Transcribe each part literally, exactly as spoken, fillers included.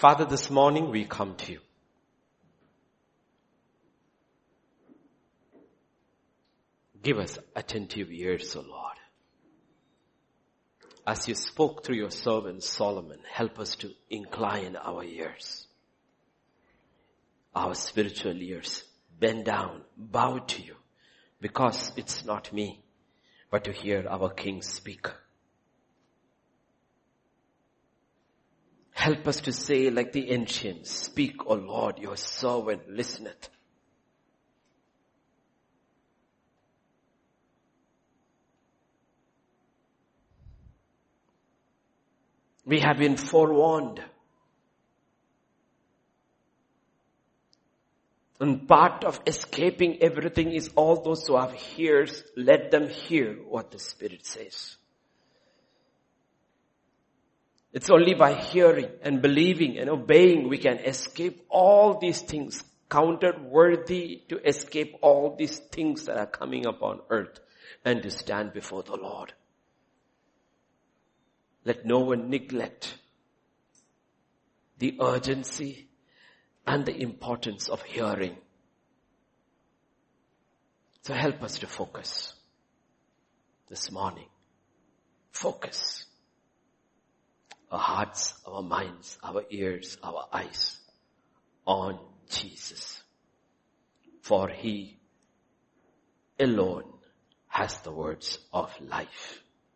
Father, this morning we come to you. Give us attentive ears, O Lord. As you spoke through your servant Solomon, help us to incline our ears, our spiritual ears. Bend down, bow to you, because it's not me, but to hear our King speak. Help us to say like the ancients, speak, O Lord, your servant listeneth. We have been forewarned. And part of escaping everything is all those who have ears, let them hear what the Spirit says. It's only by hearing and believing and obeying we can escape all these things, counted worthy to escape all these things that are coming upon earth and to stand before the Lord. Let no one neglect the urgency and the importance of hearing. So help us to focus this morning. Focus. Our hearts, our minds, our ears, our eyes on Jesus. For He alone has the words of life.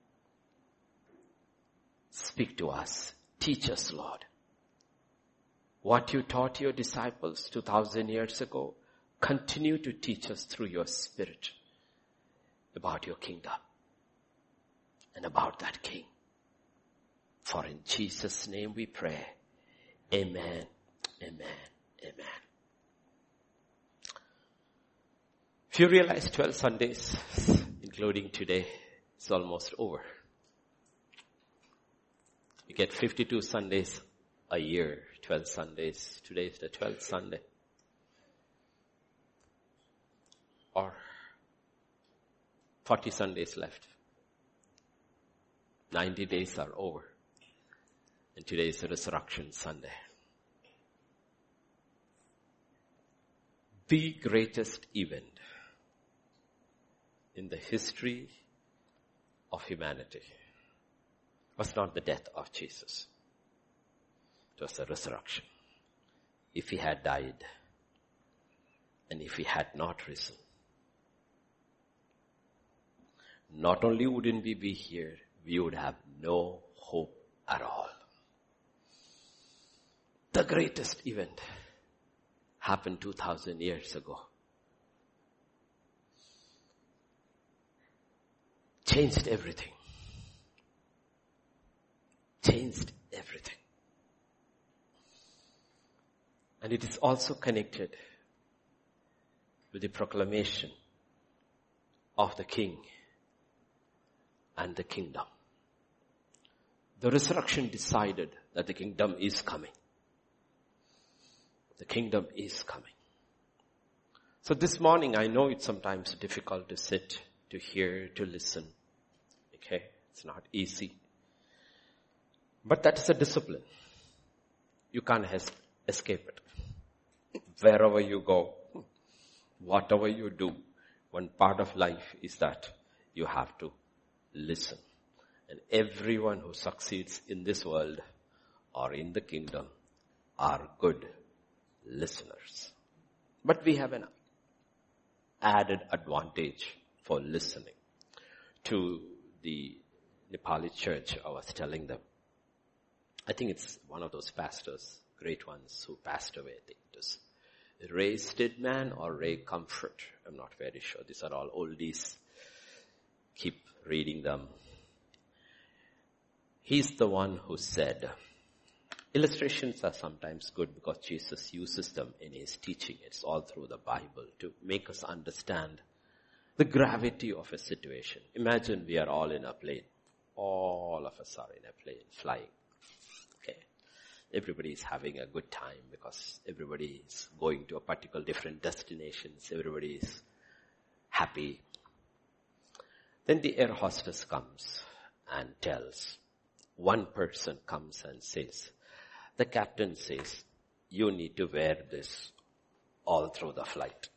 Speak to us. Teach us, Lord. What you taught your disciples two thousand years ago, continue to teach us through your Spirit about your kingdom and about that King. For in Jesus' name we pray. Amen, amen, amen. If you realize twelve Sundays, including today, it's almost over. You get fifty-two Sundays a year, twelve Sundays. Today is the twelfth Sunday. Or forty Sundays left. ninety days are over. And today is the Resurrection Sunday. The greatest event in the history of humanity was not the death of Jesus. It was the resurrection. If He had died and if He had not risen, not only wouldn't we be here, we would have no hope at all. The greatest event happened two thousand years ago. Changed everything. Changed everything. And it is also connected with the proclamation of the King and the kingdom. The resurrection decided that the kingdom is coming. The kingdom is coming. So this morning, I know it's sometimes difficult to sit, to hear, to listen. Okay? It's not easy. But that is a discipline. You can't es- escape it. Wherever you go, whatever you do, one part of life is that you have to listen. And everyone who succeeds in this world or in the kingdom are good listeners. But we have an added advantage for listening. To the Nepali church, I was telling them, I think it's one of those pastors, great ones, who passed away. I think it was Ray Stedman or Ray Comfort. I'm not very sure. These are all oldies. Keep reading them. He's the one who said, illustrations are sometimes good because Jesus uses them in His teaching. It's all through the Bible to make us understand the gravity of a situation. Imagine we are all in a plane. All of us are in a plane flying. Okay. Everybody is having a good time because everybody is going to a particular different destinations. Everybody is happy. Then the air hostess comes and tells. One person comes and says, The captain says, you need to wear this all through the flight.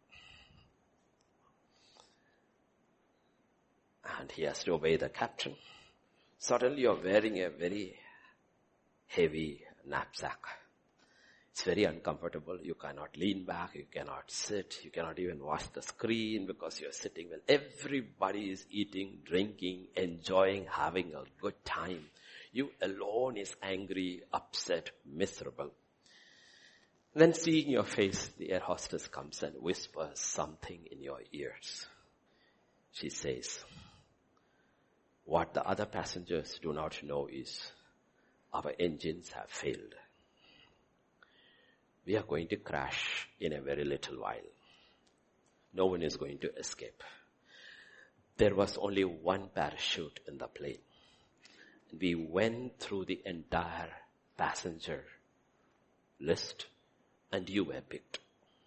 And he has to obey the captain. Suddenly you're wearing a very heavy knapsack. It's very uncomfortable. You cannot lean back. You cannot sit. You cannot even watch the screen because you're sitting well. Everybody is eating, drinking, enjoying, having a good time. You alone is angry, upset, miserable. Then seeing your face, the air hostess comes and whispers something in your ears. She says, what the other passengers do not know is our engines have failed. We are going to crash in a very little while. No one is going to escape. There was only one parachute in the plane. We went through the entire passenger list and you were picked.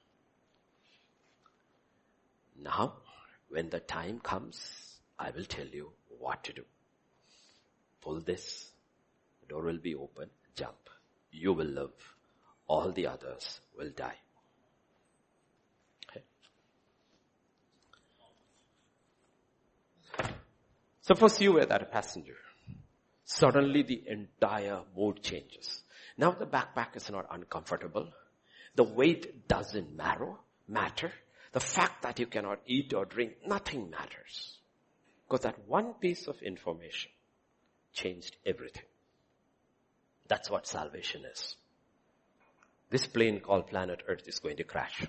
Now, when the time comes, I will tell you what to do. Pull this, the door will be open, jump. You will live. All the others will die. Okay. Suppose you were that passenger. Suddenly the entire mood changes. Now the backpack is not uncomfortable. The weight doesn't matter. matter. The fact that you cannot eat or drink, nothing matters. Because that one piece of information changed everything. That's what salvation is. This plane called planet Earth is going to crash.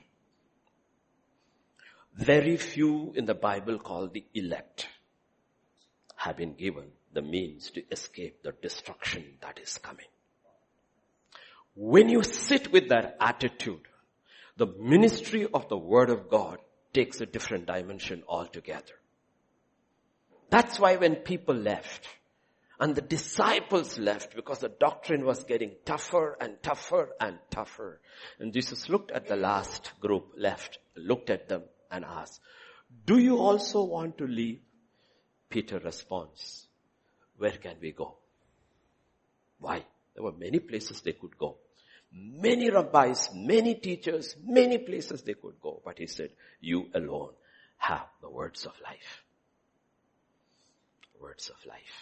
Very few in the Bible called the elect have been given the means to escape the destruction that is coming. When you sit with that attitude, the ministry of the Word of God takes a different dimension altogether. That's why when people left, and the disciples left because the doctrine was getting tougher and tougher and tougher. And Jesus looked at the last group left, looked at them and asked, do you also want to leave? Peter responds, where can we go? Why? There were many places they could go. Many rabbis, many teachers, many places they could go. But he said, you alone have the words of life. Words of life.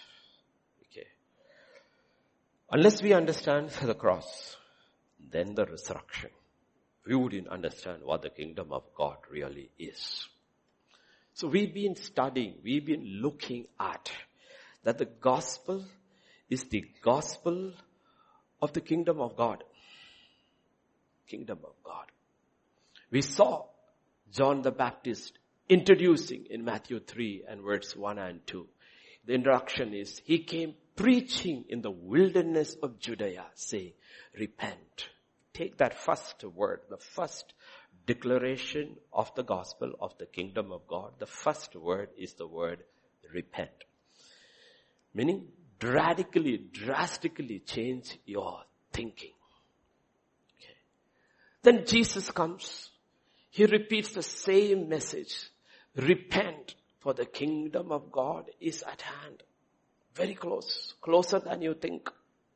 Unless we understand the cross, then the resurrection, we wouldn't understand what the kingdom of God really is. So we've been studying, we've been looking at that the gospel is the gospel of the kingdom of God. Kingdom of God. We saw John the Baptist introducing in Matthew three and verse one and two. The introduction is, he came preaching in the wilderness of Judea, saying, repent. Take that first word, the first declaration of the gospel of the kingdom of God. The first word is the word repent. Meaning, radically, drastically change your thinking. Okay. Then Jesus comes. He repeats the same message. Repent, for the kingdom of God is at hand. Very close. Closer than you think.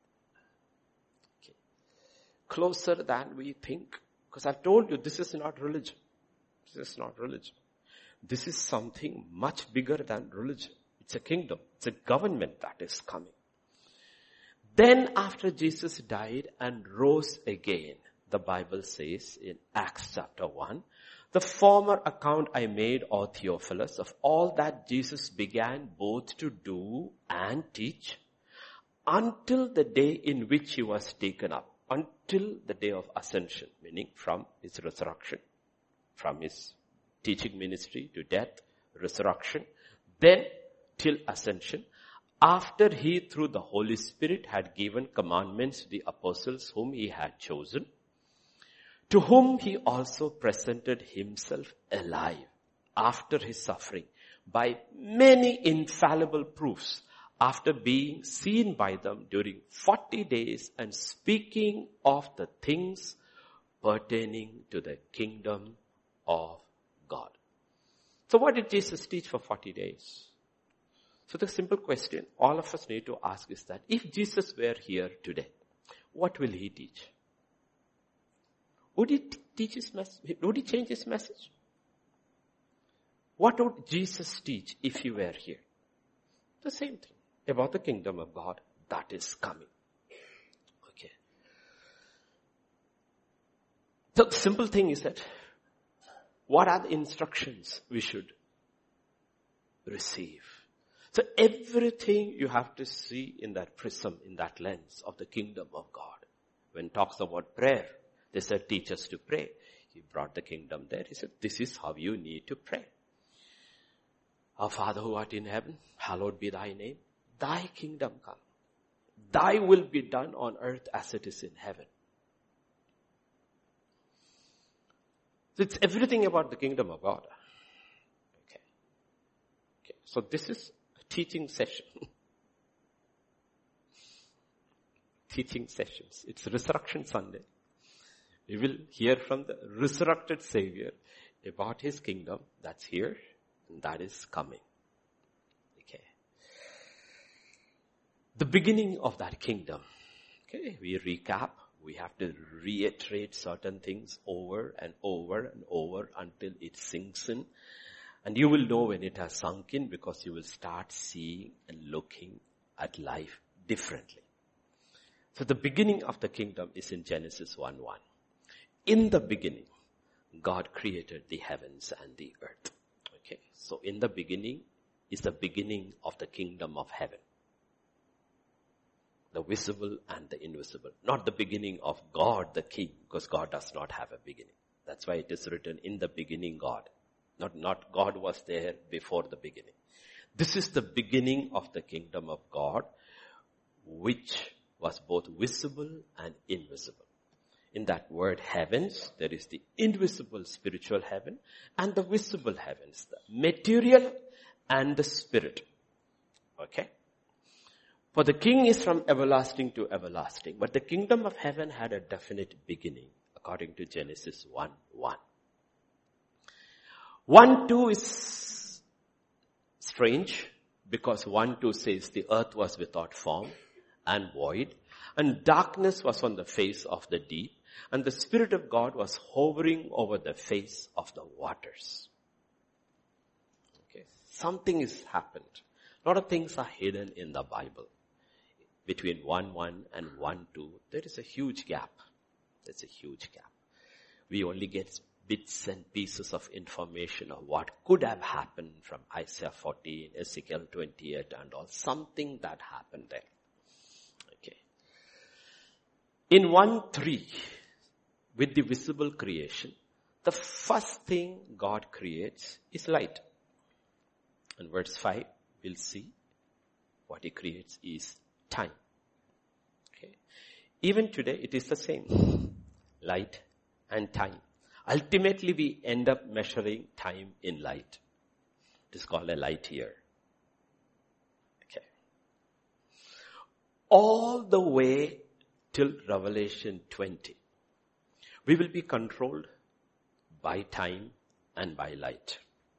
Okay. Closer than we think. Because I've told you, this is not religion. This is not religion. This is something much bigger than religion. It's a kingdom. It's a government that is coming. Then after Jesus died and rose again, the Bible says in Acts chapter one, the former account I made, O Theophilus, of all that Jesus began both to do and teach, until the day in which he was taken up, until the day of ascension, meaning from his resurrection, from his teaching ministry to death, resurrection, then till ascension, after he through the Holy Spirit had given commandments to the apostles whom he had chosen, to whom he also presented himself alive after his suffering by many infallible proofs, after being seen by them during forty days and speaking of the things pertaining to the kingdom of God. So what did Jesus teach for forty days? So the simple question all of us need to ask is that if Jesus were here today, what will he teach? Would he t- teach his message? Would he change his message? What would Jesus teach if he were here? The same thing about the kingdom of God that is coming. Okay. So the simple thing is that what are the instructions we should receive? So everything you have to see in that prism, in that lens of the kingdom of God. When it talks about prayer, they said, teach us to pray. He brought the kingdom there. He said, this is how you need to pray. Our Father who art in heaven, hallowed be thy name. Thy kingdom come. Thy will be done on earth as it is in heaven. So it's everything about the kingdom of God. Okay. Okay. So this is a teaching session. Teaching sessions. It's Resurrection Sunday. We will hear from the resurrected Savior about his kingdom that's here and that is coming. Okay. The beginning of that kingdom. Okay, we recap. We have to reiterate certain things over and over and over until it sinks in. And you will know when it has sunk in because you will start seeing and looking at life differently. So the beginning of the kingdom is in Genesis one one. In the beginning, God created the heavens and the earth. Okay, so in the beginning is the beginning of the kingdom of heaven. The visible and the invisible. Not the beginning of God the King, because God does not have a beginning. That's why it is written, in the beginning God. Not, not God was there before the beginning. This is the beginning of the kingdom of God, which was both visible and invisible. In that word heavens, there is the invisible spiritual heaven and the visible heavens, the material and the spirit. Okay? For the king is from everlasting to everlasting, but the kingdom of heaven had a definite beginning, according to Genesis one one. one two is strange, because one two says the earth was without form and void, and darkness was on the face of the deep, and the Spirit of God was hovering over the face of the waters. Okay, something has happened. A lot of things are hidden in the Bible. Between one one and one two, there is a huge gap. There's a huge gap. We only get bits and pieces of information of what could have happened from Isaiah fourteen, Ezekiel twenty-eight and all. Something that happened there. Okay. In one three, with the visible creation, the first thing God creates is light. In verse five, we'll see what he creates is time. Okay. Even today, it is the same. Light and time. Ultimately, we end up measuring time in light. It is called a light year. Okay. All the way till Revelation twenty, we will be controlled by time and by light.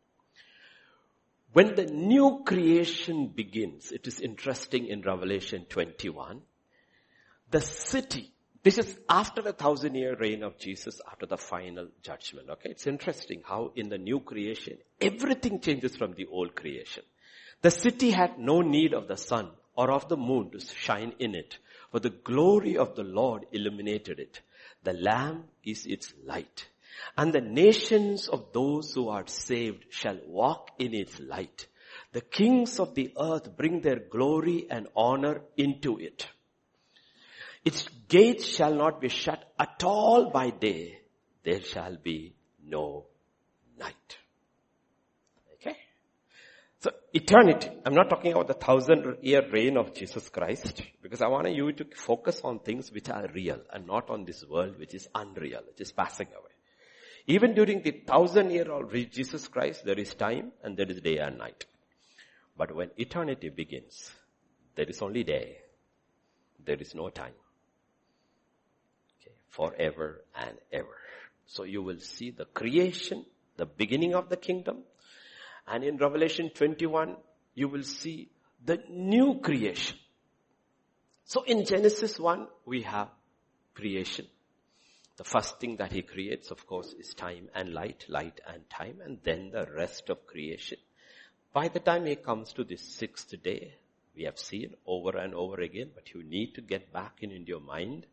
When the new creation begins, it is interesting in Revelation twenty-one, the city, this is after the thousand year reign of Jesus, after the final judgment. Okay, it's interesting how in the new creation, everything changes from the old creation. The city had no need of the sun or of the moon to shine in it, for the glory of the Lord illuminated it. The Lamb is its light. And the nations of those who are saved shall walk in its light. The kings of the earth bring their glory and honor into it. Its gates shall not be shut at all by day. There shall be no night. Okay? So eternity. I'm not talking about the thousand year reign of Jesus Christ, because I want you to focus on things which are real and not on this world which is unreal, which is passing away. Even during the thousand year of Jesus Christ, there is time and there is day and night. But when eternity begins, there is only day. There is no time. Okay, forever and ever. So you will see the creation, the beginning of the kingdom. And in Revelation twenty-one, you will see the new creation. So in Genesis one, we have creation. The first thing that he creates, of course, is time and light, light and time, and then the rest of creation. By the time he comes to the sixth day, we have seen over and over again, but you need to get back in into your mind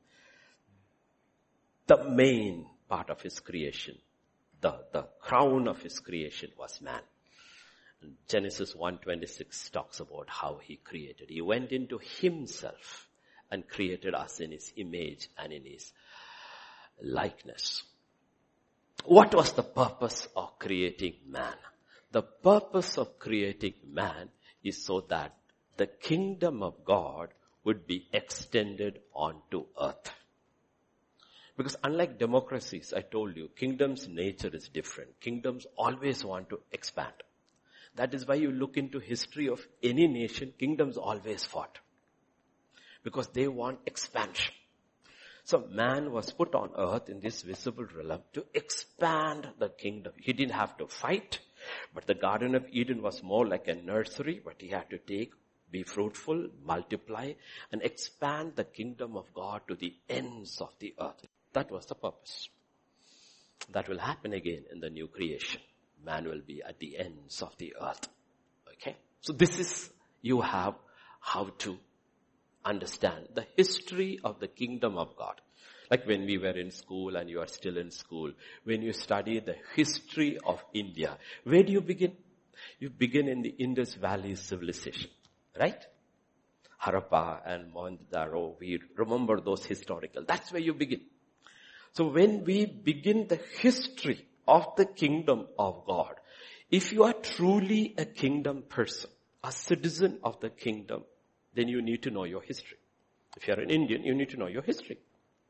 the main part of his creation. The, the crown of his creation was man. And Genesis one twenty-six talks about how he created. He went into himself and created us in his image and in his likeness. What was the purpose of creating man? The purpose of creating man is so that the kingdom of God would be extended onto earth. Because unlike democracies, I told you, kingdom's nature is different. Kingdoms always want to expand. That is why you look into history of any nation, kingdoms always fought. Because they want expansion. So man was put on earth in this visible realm to expand the kingdom. He didn't have to fight, but the Garden of Eden was more like a nursery, but he had to take, be fruitful, multiply, and expand the kingdom of God to the ends of the earth. That was the purpose. That will happen again in the new creation. Man will be at the ends of the earth. Okay? So this is, you have how to understand the history of the kingdom of God. Like when we were in school and you are still in school, when you study the history of India, where do you begin? You begin in the Indus Valley civilization, right? Harappa and Mohenjo-daro, we remember those historical. That's where you begin. So when we begin the history of the kingdom of God, if you are truly a kingdom person, a citizen of the kingdom, then you need to know your history. If you are an Indian, you need to know your history.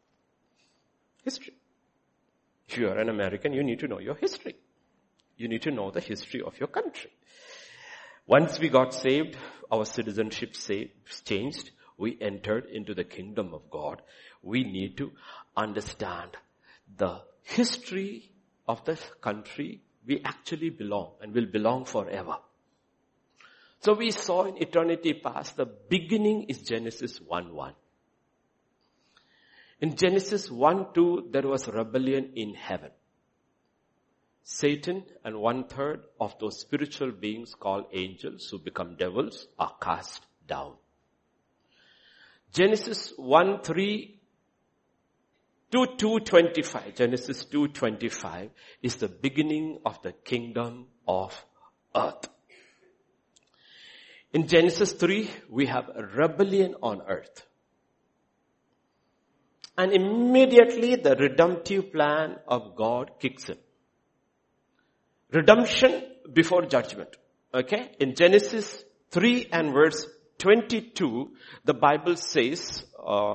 History. If you are an American, you need to know your history. You need to know the history of your country. Once we got saved, our citizenship saved, changed. We entered into the kingdom of God. We need to understand the history of the country we actually belong and will belong forever. So we saw in eternity past, the beginning is Genesis one one. In Genesis one two, there was rebellion in heaven. Satan and one third of those spiritual beings called angels who become devils are cast down. Genesis one three to two twenty-five, Genesis two twenty-five is the beginning of the kingdom of earth. In Genesis three, we have a rebellion on earth. And immediately the redemptive plan of God kicks in. Redemption before judgment. Okay? In Genesis three and verse twenty-two, the Bible says, uh,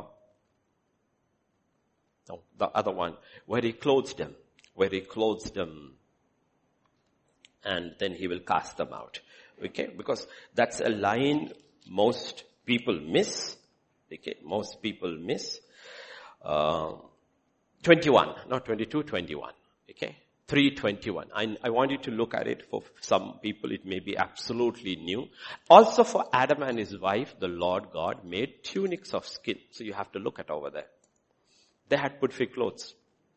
no, the other one, where he clothes them, where he clothes them, and then he will cast them out. Okay? Because that's a line most people miss. Okay? Most people miss. Uh, twenty-one, not twenty-two, twenty-one. Okay? three twenty-one. I, I want you to look at it. For some people it may be absolutely new. Also for Adam and his wife, the Lord God made tunics of skin. So you have to look at over there. They had put fig clothes.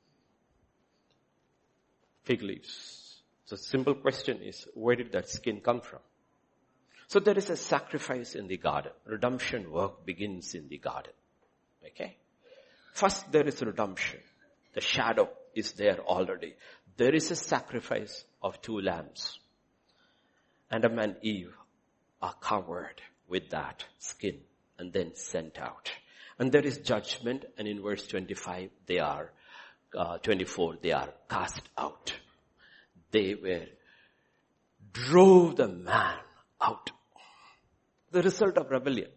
Fig leaves. So simple question is, where did that skin come from? So there is a sacrifice in the garden. Redemption work begins in the garden. Okay? First there is redemption. The shadow is there already. There is a sacrifice of two lambs. Adam and Eve are covered with that skin and then sent out. And there is judgment, and in verse twenty-five, they are, uh, twenty-four, they are cast out. They were, drove the man out. The result of rebellion.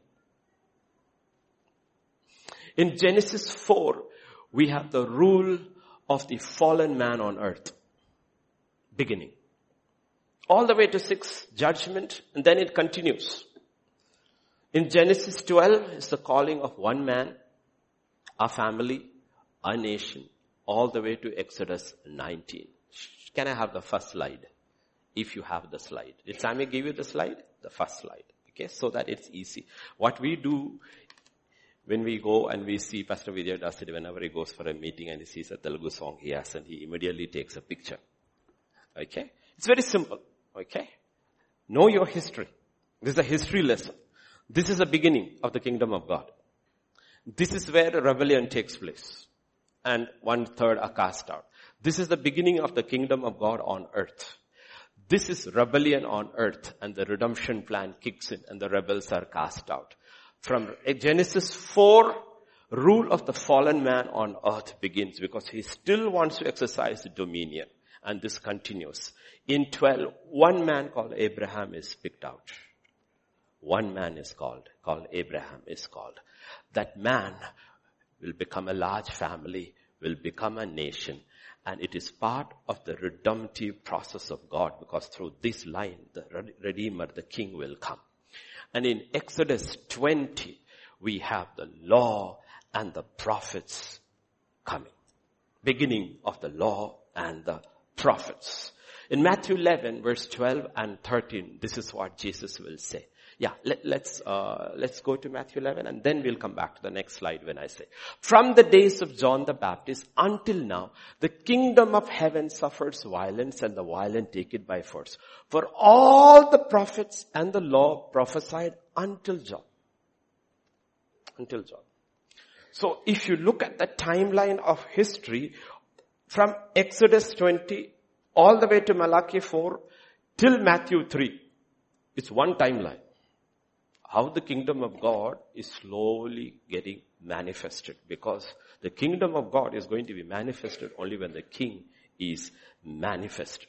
In Genesis four, we have the rule of the fallen man on earth. Beginning. All the way to six, judgment, and then it continues. In Genesis twelve is the calling of one man, a family, a nation, all the way to Exodus nineteen. Can I have the first slide? If you have the slide. Did Sammy give you the slide? The first slide. Okay, so that it's easy. What we do When we go and we see Pastor Vijay does it whenever he goes for a meeting and he sees a Telugu song he has and he immediately takes a picture. Okay? It's very simple. Okay? Know your history. This is a history lesson. This is the beginning of the kingdom of God. This is where the rebellion takes place. And one third are cast out. This is the beginning of the kingdom of God on earth. This is rebellion on earth and the redemption plan kicks in and the rebels are cast out. From Genesis four, rule of the fallen man on earth begins because he still wants to exercise dominion. And this continues. In twelve, one man called Abraham is picked out. One man is called, called Abraham is called. That man will become a large family, will become a nation. And it is part of the redemptive process of God because through this line, the Redeemer, the King will come. And in Exodus twenty, we have the law and the prophets coming. Beginning of the law and the prophets. In Matthew eleven, verse twelve and thirteen, this is what Jesus will say. Yeah, let, let's, uh, let's go to Matthew eleven and then we'll come back to the next slide when I say. From the days of John the Baptist until now, the kingdom of heaven suffers violence and the violent take it by force. For all the prophets and the law prophesied until John. Until John. So if you look at the timeline of history, from Exodus twenty all the way to Malachi four till Matthew three, it's one timeline. How the kingdom of God is slowly getting manifested because the kingdom of God is going to be manifested only when the king is manifested.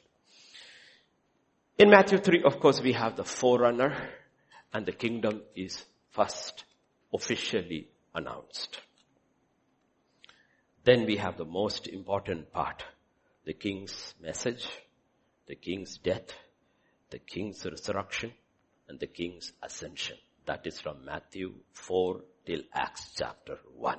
In Matthew three, of course, we have the forerunner and the kingdom is first officially announced. Then we have the most important part, the king's message, the king's death, the king's resurrection, and the king's ascension. That is from Matthew four till Acts chapter one.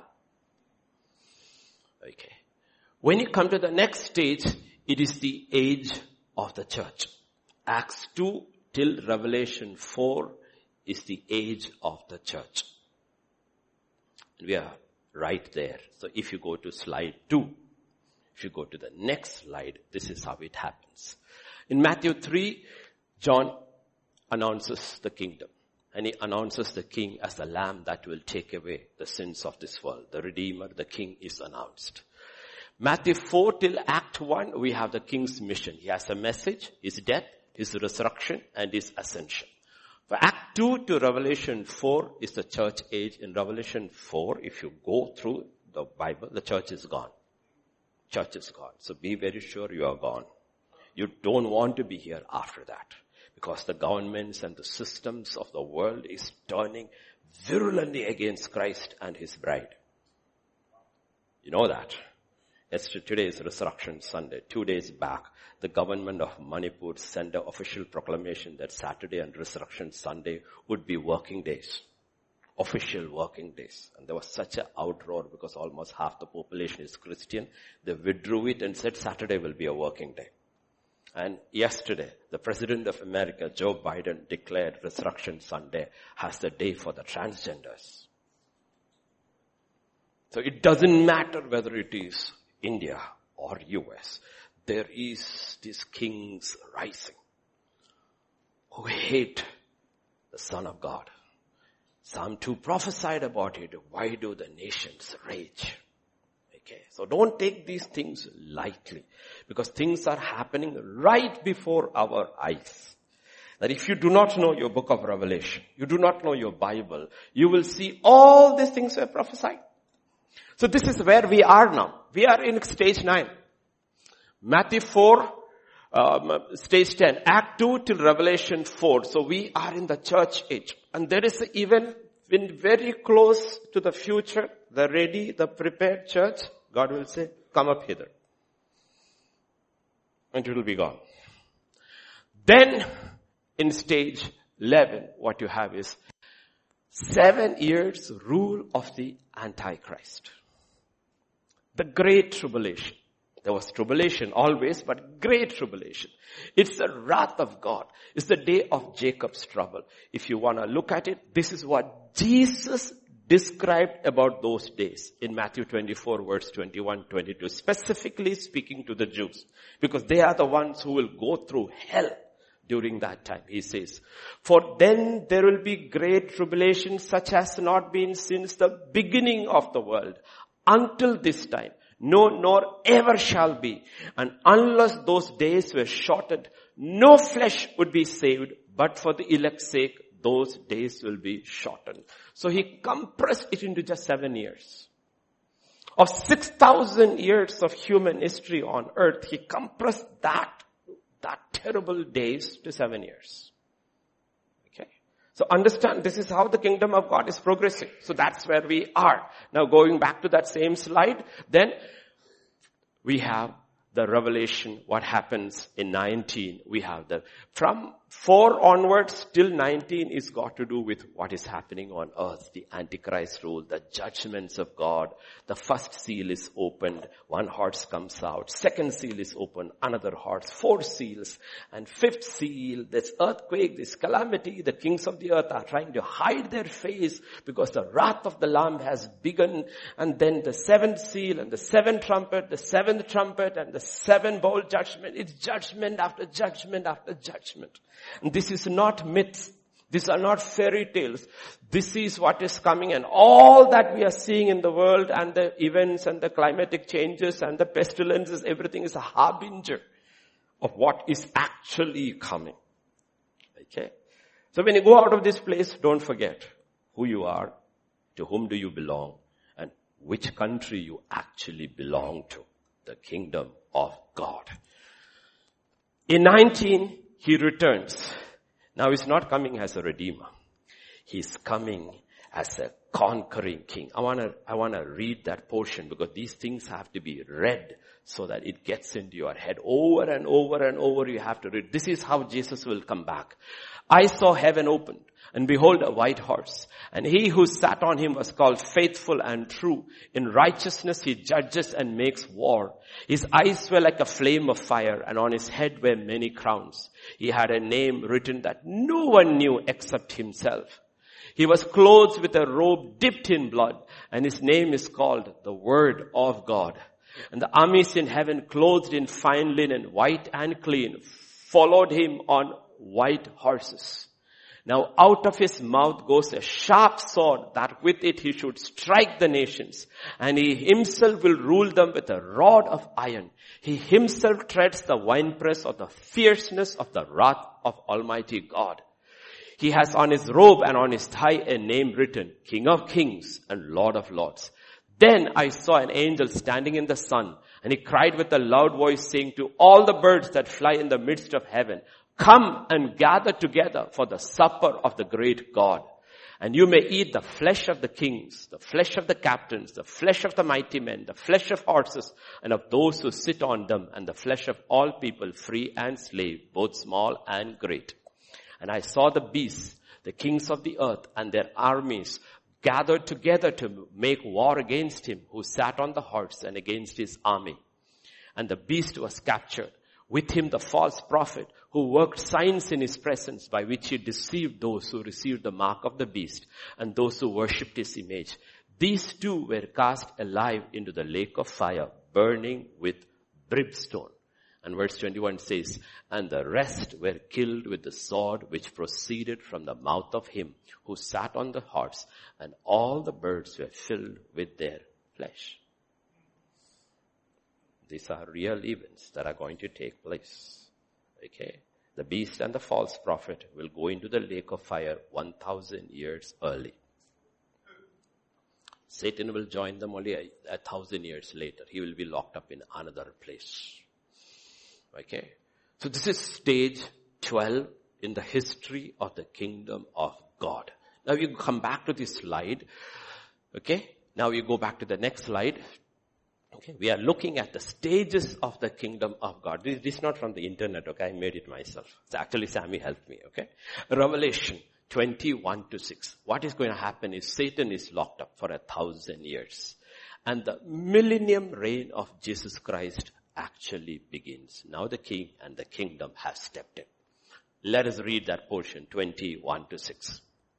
Okay. When you come to the next stage, it is the age of the church. Acts two till Revelation four is the age of the church. We are right there. So if you go to slide two, if you go to the next slide, this is how it happens. In Matthew three, John announces the kingdom. And he announces the king as the lamb that will take away the sins of this world. The Redeemer, the king is announced. Matthew four till Act one, we have the king's mission. He has a message, his death, his resurrection, and his ascension. For Act two to Revelation four is the church age. In Revelation four, if you go through the Bible, the church is gone. Church is gone. So be very sure you are gone. You don't want to be here after that. Because the governments and the systems of the world is turning virulently against Christ and his bride. You know that. Yesterday, today is Resurrection Sunday. Two days back, the government of Manipur sent an official proclamation that Saturday and Resurrection Sunday would be working days. Official working days. And there was such an outroar because almost half the population is Christian. They withdrew it and said Saturday will be a working day. And yesterday, the President of America, Joe Biden, declared Resurrection Sunday as the day for the transgenders. So it doesn't matter whether it is India or U S. There is these kings rising who hate the Son of God. Psalm two prophesied about it. Why do the nations rage? Okay, so don't take these things lightly because things are happening right before our eyes. That if you do not know your book of Revelation, you do not know your Bible, you will see all these things were prophesied. So this is where we are now. We are in stage nine. Matthew four, um, stage ten, Act two till Revelation four. So we are in the church age. And there is even when very close to the future, the ready, the prepared church, God will say, come up hither. And it will be gone. Then, in stage eleven, what you have is seven years rule of the Antichrist. The great tribulation. There was tribulation always, but great tribulation. It's the wrath of God. It's the day of Jacob's trouble. If you want to look at it, this is what Jesus described about those days in Matthew twenty-four verse twenty-one, twenty-two, specifically speaking to the Jews, because they are the ones who will go through hell during that time. He says, for then there will be great tribulation such as not been since the beginning of the world until this time. No, nor ever shall be. And unless those days were shortened, no flesh would be saved, but for the elect's sake, those days will be shortened. So he compressed it into just seven years. Of six thousand years of human history on earth, he compressed that, that terrible days to seven years. Okay. So understand, this is how the kingdom of God is progressing. So that's where we are. Now going back to that same slide, then we have the revelation, what happens in nineteen. We have the, from four onwards till nineteen is got to do with what is happening on earth. The Antichrist rule, the judgments of God. The first seal is opened, one horse comes out. Second seal is opened, another horse. Four seals. And fifth seal, this earthquake, this calamity, the kings of the earth are trying to hide their face because the wrath of the Lamb has begun. And then the seventh seal and the seventh trumpet, the seventh trumpet and the seven bowl judgment. It's judgment after judgment after judgment. And this is not myths. These are not fairy tales. This is what is coming, and all that we are seeing in the world and the events and the climatic changes and the pestilences, everything is a harbinger of what is actually coming. Okay? So when you go out of this place, don't forget who you are, to whom do you belong, and which country you actually belong to. The kingdom of God. In nineteen, he returns. Now he's not coming as a redeemer. He's coming as a conquering king. I want to, I want to read that portion because these things have to be read so that it gets into your head. Over and over and over you have to read. This is how Jesus will come back. I saw heaven opened, and behold a white horse, and he who sat on him was called Faithful and True. In righteousness he judges and makes war. His eyes were like a flame of fire, and on his head were many crowns. He had a name written that no one knew except himself. He was clothed with a robe dipped in blood, and his name is called the Word of God. And the armies in heaven, clothed in fine linen, white and clean, followed him on white horses. Now out of his mouth goes a sharp sword, that with it he should strike the nations, and he himself will rule them with a rod of iron. He himself treads the winepress of the fierceness of the wrath of Almighty God. He has on his robe and on his thigh a name written, King of Kings and Lord of Lords. Then I saw an angel standing in the sun, and he cried with a loud voice, saying to all the birds that fly in the midst of heaven, come and gather together for the supper of the great God. And you may eat the flesh of the kings, the flesh of the captains, the flesh of the mighty men, the flesh of horses, and of those who sit on them, and the flesh of all people, free and slave, both small and great. And I saw the beasts, the kings of the earth, and their armies gathered together to make war against him who sat on the horse and against his army. And the beast was captured. With him the false prophet who worked signs in his presence, by which he deceived those who received the mark of the beast and those who worshipped his image. These two were cast alive into the lake of fire, burning with brimstone. And verse twenty-one says, and the rest were killed with the sword which proceeded from the mouth of him who sat on the horse, and all the birds were filled with their flesh. These are real events that are going to take place. Okay? The beast and the false prophet will go into the lake of fire one thousand years early. Satan will join them only a, a thousand years later. He will be locked up in another place. Okay? So this is stage twelve in the history of the kingdom of God. Now you come back to this slide. Okay? Now you go back to the next slide. Okay, we are looking at the stages of the kingdom of God. This, this is not from the internet, okay? I made it myself. So actually, Sammy helped me, okay? Revelation twenty-one to six. What is going to happen is Satan is locked up for a thousand years. And the millennium reign of Jesus Christ actually begins. Now the king and the kingdom have stepped in. Let us read that portion, twenty-one to six.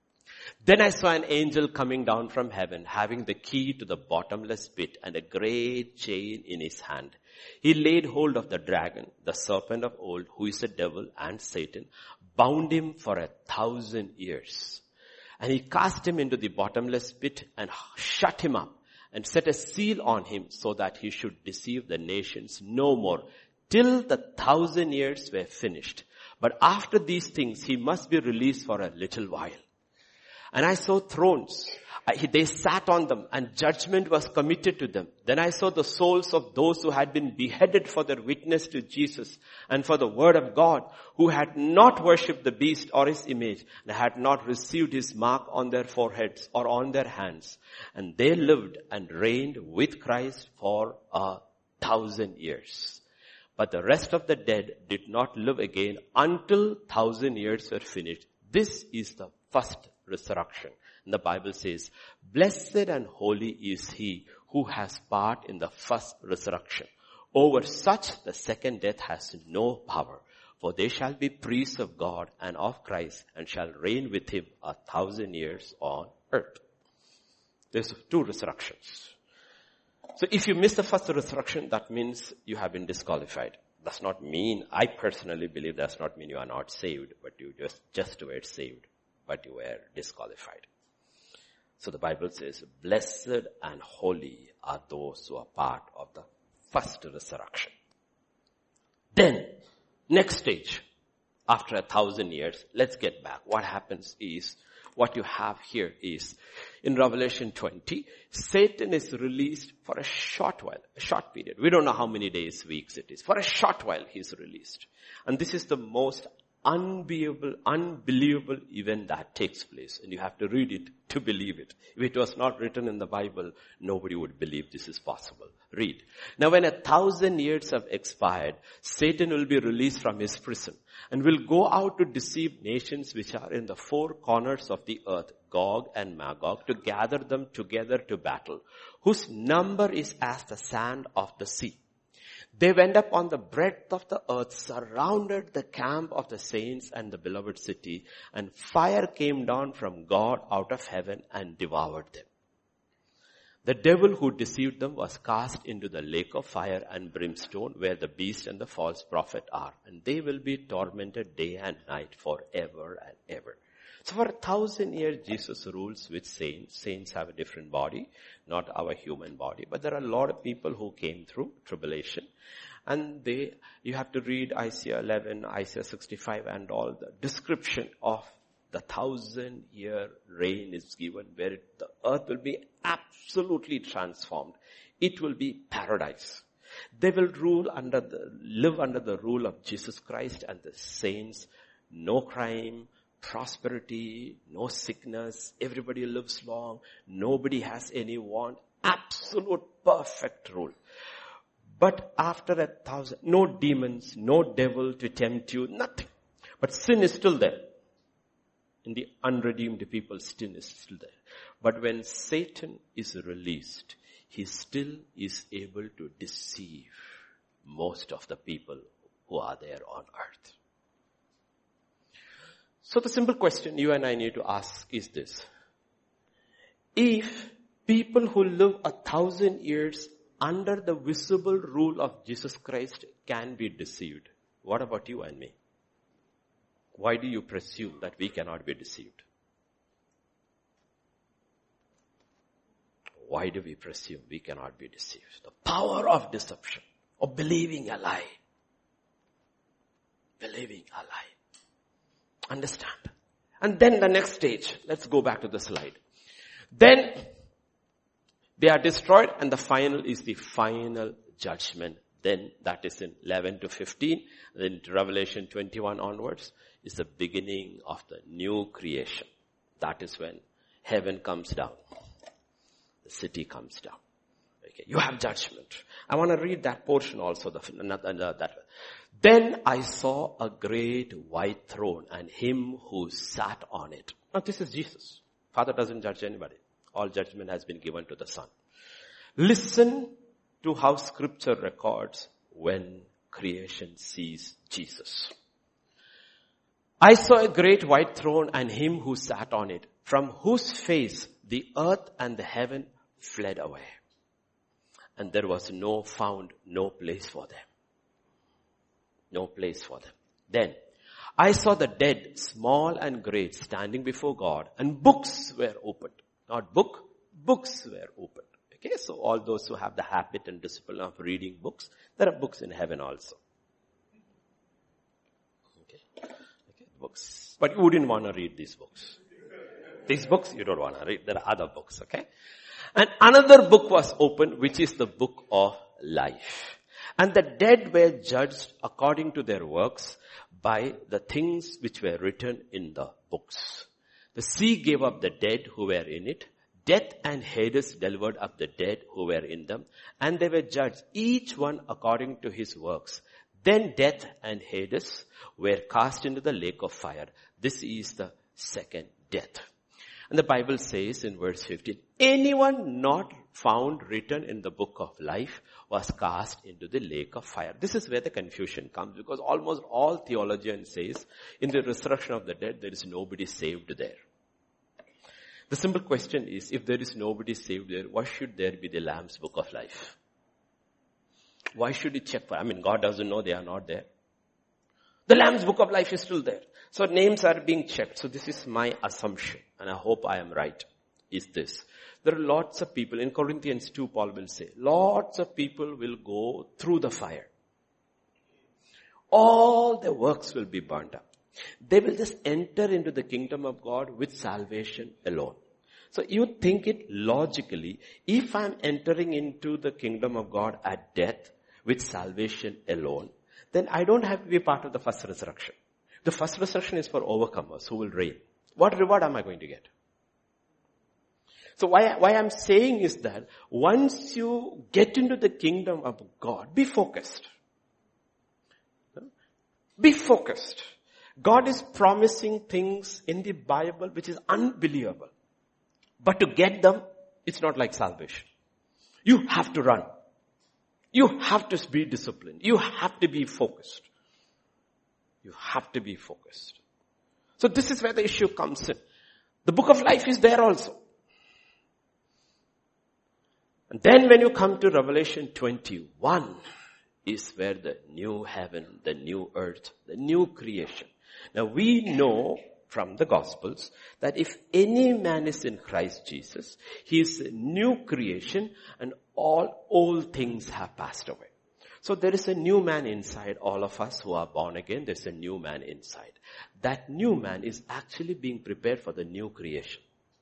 Then I saw an angel coming down from heaven, having the key to the bottomless pit and a great chain in his hand. He laid hold of the dragon, the serpent of old, who is the devil and Satan, bound him for a thousand years. And he cast him into the bottomless pit and shut him up and set a seal on him so that he should deceive the nations no more till the thousand years were finished. But after these things, he must be released for a little while. And I saw thrones. I, they sat on them and judgment was committed to them. Then I saw the souls of those who had been beheaded for their witness to Jesus and for the word of God, who had not worshipped the beast or his image and had not received his mark on their foreheads or on their hands. And they lived and reigned with Christ for a thousand years. But the rest of the dead did not live again until thousand years were finished. This is the first resurrection. And the Bible says, blessed and holy is he who has part in the first resurrection. Over such the second death has no power, for they shall be priests of God and of Christ and shall reign with him a thousand years on earth. There's two resurrections. So if you miss the first resurrection, that means you have been disqualified. Does not mean, I personally believe does not mean you are not saved, but you just, just were saved, but you were disqualified. So the Bible says, blessed and holy are those who are part of the first resurrection. Then, next stage, after a thousand years, let's get back. What happens is, what you have here is, in Revelation twenty, Satan is released for a short while, a short period. We don't know how many days, weeks it is. For a short while he is released. And this is the most unbelievable, unbelievable event that takes place. And you have to read it to believe it. If it was not written in the Bible, nobody would believe this is possible. Read. Now when a thousand years have expired, Satan will be released from his prison and will go out to deceive nations which are in the four corners of the earth, Gog and Magog, to gather them together to battle, whose number is as the sand of the sea. They went up on the breadth of the earth, surrounded the camp of the saints and the beloved city, and fire came down from God out of heaven and devoured them. The devil who deceived them was cast into the lake of fire and brimstone, where the beast and the false prophet are, and they will be tormented day and night forever and ever. So for a thousand years, Jesus rules with saints. Saints have a different body, not our human body. But there are a lot of people who came through tribulation. And they, you have to read Isaiah eleven, Isaiah sixty-five and all the description of the thousand year reign is given, where it, the earth will be absolutely transformed. It will be paradise. They will rule under the, live under the rule of Jesus Christ and the saints. No crime, prosperity, no sickness, everybody lives long, nobody has any want, absolute perfect rule. But after a thousand, no demons, no devil to tempt you, nothing. But sin is still there. In the unredeemed people, sin is still there. But when Satan is released, he still is able to deceive most of the people who are there on earth. So the simple question you and I need to ask is this. If people who live a thousand years under the visible rule of Jesus Christ can be deceived, what about you and me? Why do you presume that we cannot be deceived? Why do we presume we cannot be deceived? The power of deception, of believing a lie. Believing a lie. Understand. And then the next stage, let's go back to the slide. Then they are destroyed and the final is the final judgment. Then that is in eleven to fifteen. Then Revelation twenty-one onwards is the beginning of the new creation. That is when heaven comes down. The city comes down. Okay, you have judgment. I want to read that portion also. The, that. Then I saw a great white throne and him who sat on it. Now this is Jesus. Father doesn't judge anybody. All judgment has been given to the Son. Listen to how scripture records when creation sees Jesus. I saw a great white throne and him who sat on it. from whose face the earth and the heaven fled away. And there was no found, no place for them. No place for them. Then I saw the dead, small and great, standing before God, and books were opened. Not book, books were opened. Okay, so all those who have the habit and discipline of reading books, there are books in heaven also. Okay, okay, books. But you wouldn't want to read these books. These books you don't want to read. There are other books, okay? And another book was opened, which is the book of life. And the dead were judged according to their works by the things which were written in the books. The sea gave up the dead who were in it. Death and Hades delivered up the dead who were in them. And they were judged, each one according to his works. Then death and Hades were cast into the lake of fire. This is the second death. And the Bible says in verse fifteen, anyone not found written in the book of life was cast into the lake of fire. This is where the confusion comes, because almost all theologians says in the resurrection of the dead, there is nobody saved there. The simple question is, if there is nobody saved there, why should there be the Lamb's book of life? Why should it check for? I mean, God doesn't know they are not there. The Lamb's book of life is still there. So names are being checked. So this is my assumption, and I hope I am right, is this. There are lots of people, in Corinthians two, Paul will say, lots of people will go through the fire. All their works will be burnt up. They will just enter into the kingdom of God with salvation alone. So you think it logically, if I'm entering into the kingdom of God at death with salvation alone, then I don't have to be part of the first resurrection. The first resurrection is for overcomers who will reign. What reward am I going to get? So why, why I'm saying is that once you get into the kingdom of God, be focused. Be focused. God is promising things in the Bible which is unbelievable. But to get them, it's not like salvation. You have to run. You have to be disciplined. You have to be focused. You have to be focused. So this is where the issue comes in. The book of life is there also. And then when you come to Revelation twenty-one, is where the new heaven, the new earth, the new creation. Now we know from the Gospels that if any man is in Christ Jesus, he is a new creation and all old things have passed away. So there is a new man inside all of us who are born again. There's a new man inside. That new man is actually being prepared for the new creation.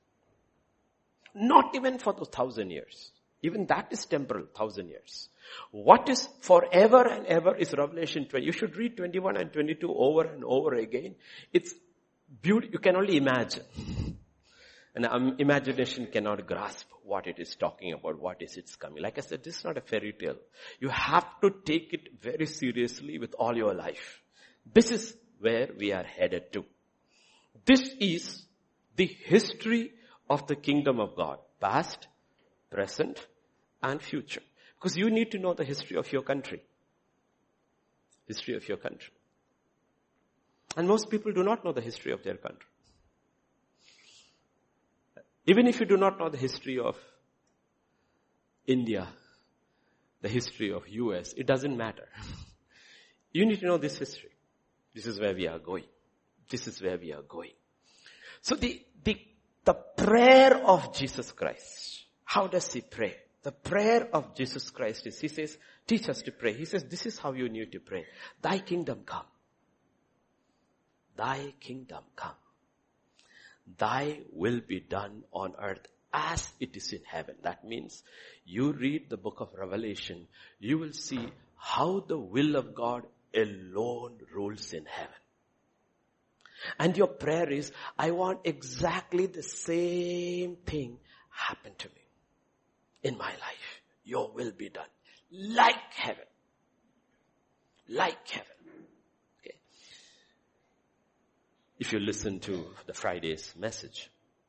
Not even for the thousand years. Even that is temporal, thousand years. What is forever and ever is Revelation twenty. You should read twenty-one and twenty-two over and over again. It's beautiful. You can only imagine. And um, imagination cannot grasp what it is talking about, what is its coming. Like I said, this is not a fairy tale. You have to take it very seriously with all your life. This is where we are headed to. This is the history of the kingdom of God. Past, present, and future. Because you need to know the history of your country. History of your country. And most people do not know the history of their country. Even if you do not know the history of India, the history of U S, it doesn't matter. You need to know this history. This is where we are going. This is where we are going. So the, the, the prayer of Jesus Christ, how does he pray? The prayer of Jesus Christ is, he says, teach us to pray. He says, this is how you need to pray. Thy kingdom come. Thy kingdom come. Thy will be done on earth as it is in heaven. That means you read the book of Revelation, you will see how the will of God alone rules in heaven. And your prayer is, I want exactly the same thing happen to me in my life. Your will be done. Like heaven. Like heaven. Okay. If you listen to the Friday's message,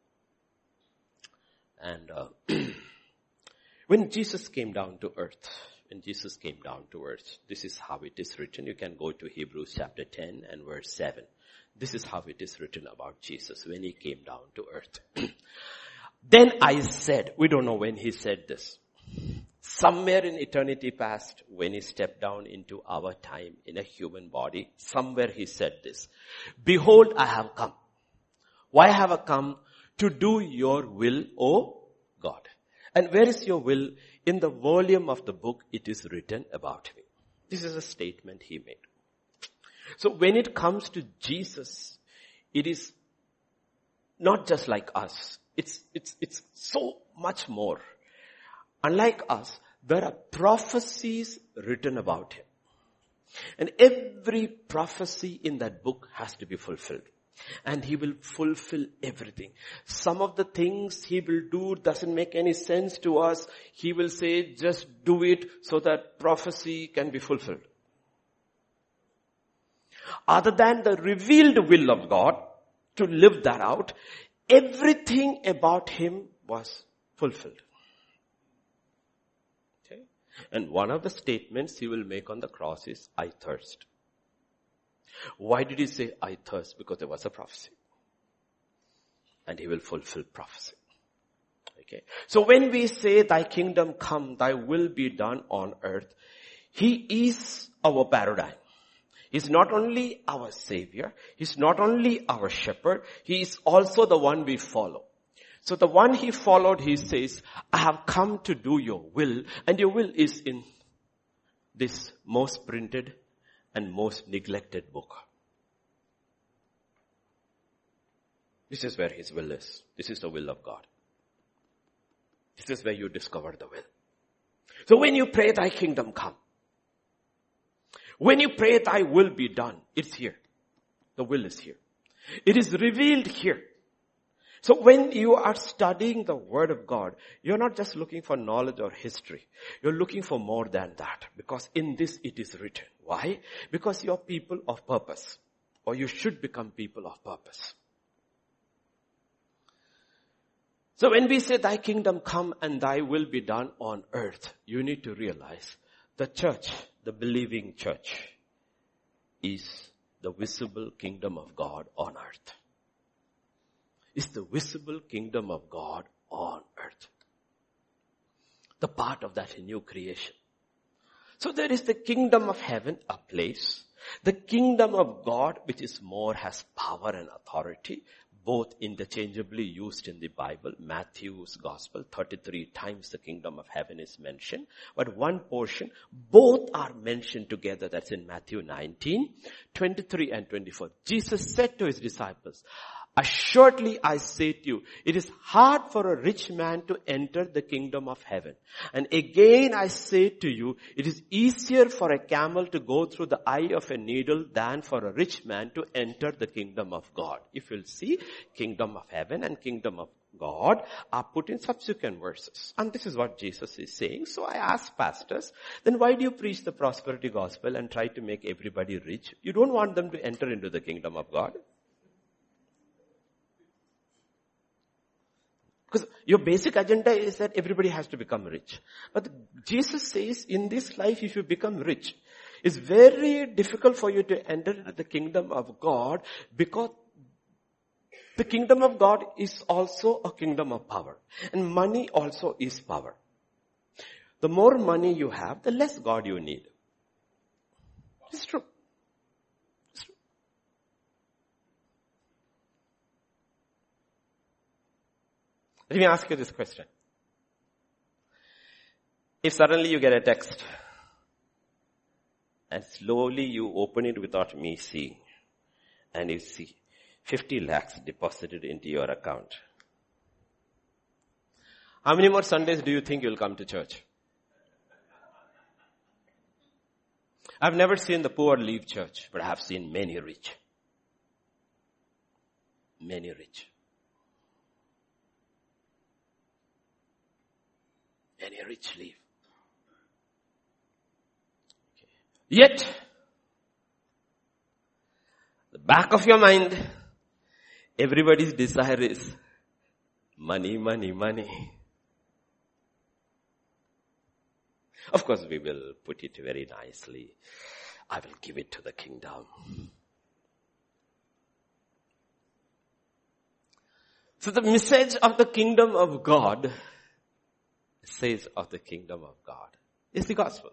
and uh, when Jesus came down to earth, when Jesus came down to earth, this is how it is written. You can go to Hebrews chapter ten and verse seven. This is how it is written about Jesus when he came down to earth. Then I said, we don't know when he said this. Somewhere in eternity past, when he stepped down into our time in a human body, somewhere he said this. Behold, I have come. Why have I come? To do your will, O God. And where is your will? In the volume of the book, it is written about me. This is a statement he made. So when it comes to Jesus, it is not just like us. It's, it's, it's so much more. Unlike us, there are prophecies written about him. And every prophecy in that book has to be fulfilled. And he will fulfill everything. Some of the things he will do doesn't make any sense to us. He will say, just do it so that prophecy can be fulfilled. Other than the revealed will of God, to live that out, everything about him was fulfilled. Okay? And one of the statements he will make on the cross is, I thirst. Why did he say, I thirst? Because there was a prophecy. And he will fulfill prophecy. Okay. So when we say, thy kingdom come, thy will be done on earth, he is our paradigm. He's not only our savior. He's not only our shepherd. He is also the one we follow. So the one he followed, he says, I have come to do your will. And your will is in this most printed and most neglected book. This is where his will is. This is the will of God. This is where you discover the will. So when you pray, thy kingdom come. When you pray, thy will be done. It's here. The will is here. It is revealed here. So when you are studying the word of God, you're not just looking for knowledge or history. You're looking for more than that. Because in this it is written. Why? Because you're people of purpose. Or you should become people of purpose. So when we say thy kingdom come and thy will be done on earth, you need to realize the church, the believing church, is the visible kingdom of God on earth. Is the visible kingdom of God on earth. The part of that new creation. So there is the kingdom of heaven, a place. The kingdom of God, which is more, has power and authority, both interchangeably used in the Bible. Matthew's gospel, thirty-three times the kingdom of heaven is mentioned. But one portion, both are mentioned together. That's in Matthew nineteen, twenty-three and twenty-four. Jesus said to his disciples, assuredly I say to you, it is hard for a rich man to enter the kingdom of heaven. And again I say to you, it is easier for a camel to go through the eye of a needle than for a rich man to enter the kingdom of God. If you'll see, kingdom of heaven and kingdom of God are put in subsequent verses. And this is what Jesus is saying. So I ask pastors, then why do you preach the prosperity gospel and try to make everybody rich? You don't want them to enter into the kingdom of God. Because your basic agenda is that everybody has to become rich. But Jesus says in this life, if you become rich, it's very difficult for you to enter into the kingdom of God, because the kingdom of God is also a kingdom of power. And money also is power. The more money you have, the less God you need. It's true. It's true. Let me ask you this question. If suddenly you get a text and slowly you open it without me seeing, and you see fifty lakhs deposited into your account, how many more Sundays do you think you'll come to church? I've never seen the poor leave church, but I have seen many rich. Many rich. Many rich leave. Okay. Yet, the back of your mind, everybody's desire is money, money, money. Of course, we will put it very nicely. I will give it to the kingdom. So the message of the kingdom of God says of the kingdom of God is the gospel.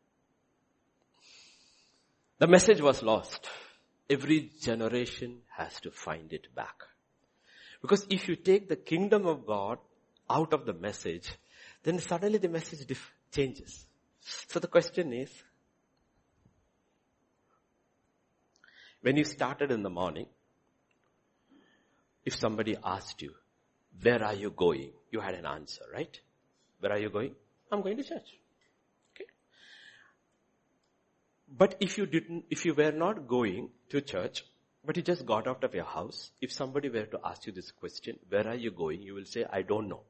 The message was lost. Every generation has to find it back. Because if you take the kingdom of God out of the message, then suddenly the message dif- changes. So the question is, when you started in the morning, if somebody asked you, where are you going? You had an answer, right? Where are you going? I'm going to church. Okay. But if you didn't, if you were not going to church, but you just got out of your house, if somebody were to ask you this question, where are you going? You will say, I don't know.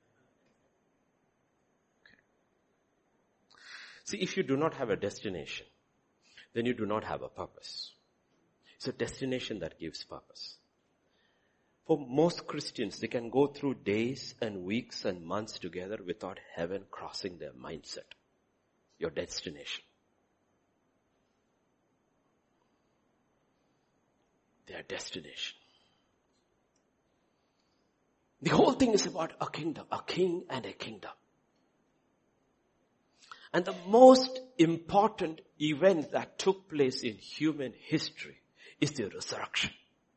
Okay. See, if you do not have a destination, then you do not have a purpose. It's a destination that gives purpose. For most Christians, they can go through days and weeks and months together without heaven crossing their mindset. Your destination. Their destination. The whole thing is about a kingdom, a king and a kingdom. And the most important event that took place in human history is the resurrection.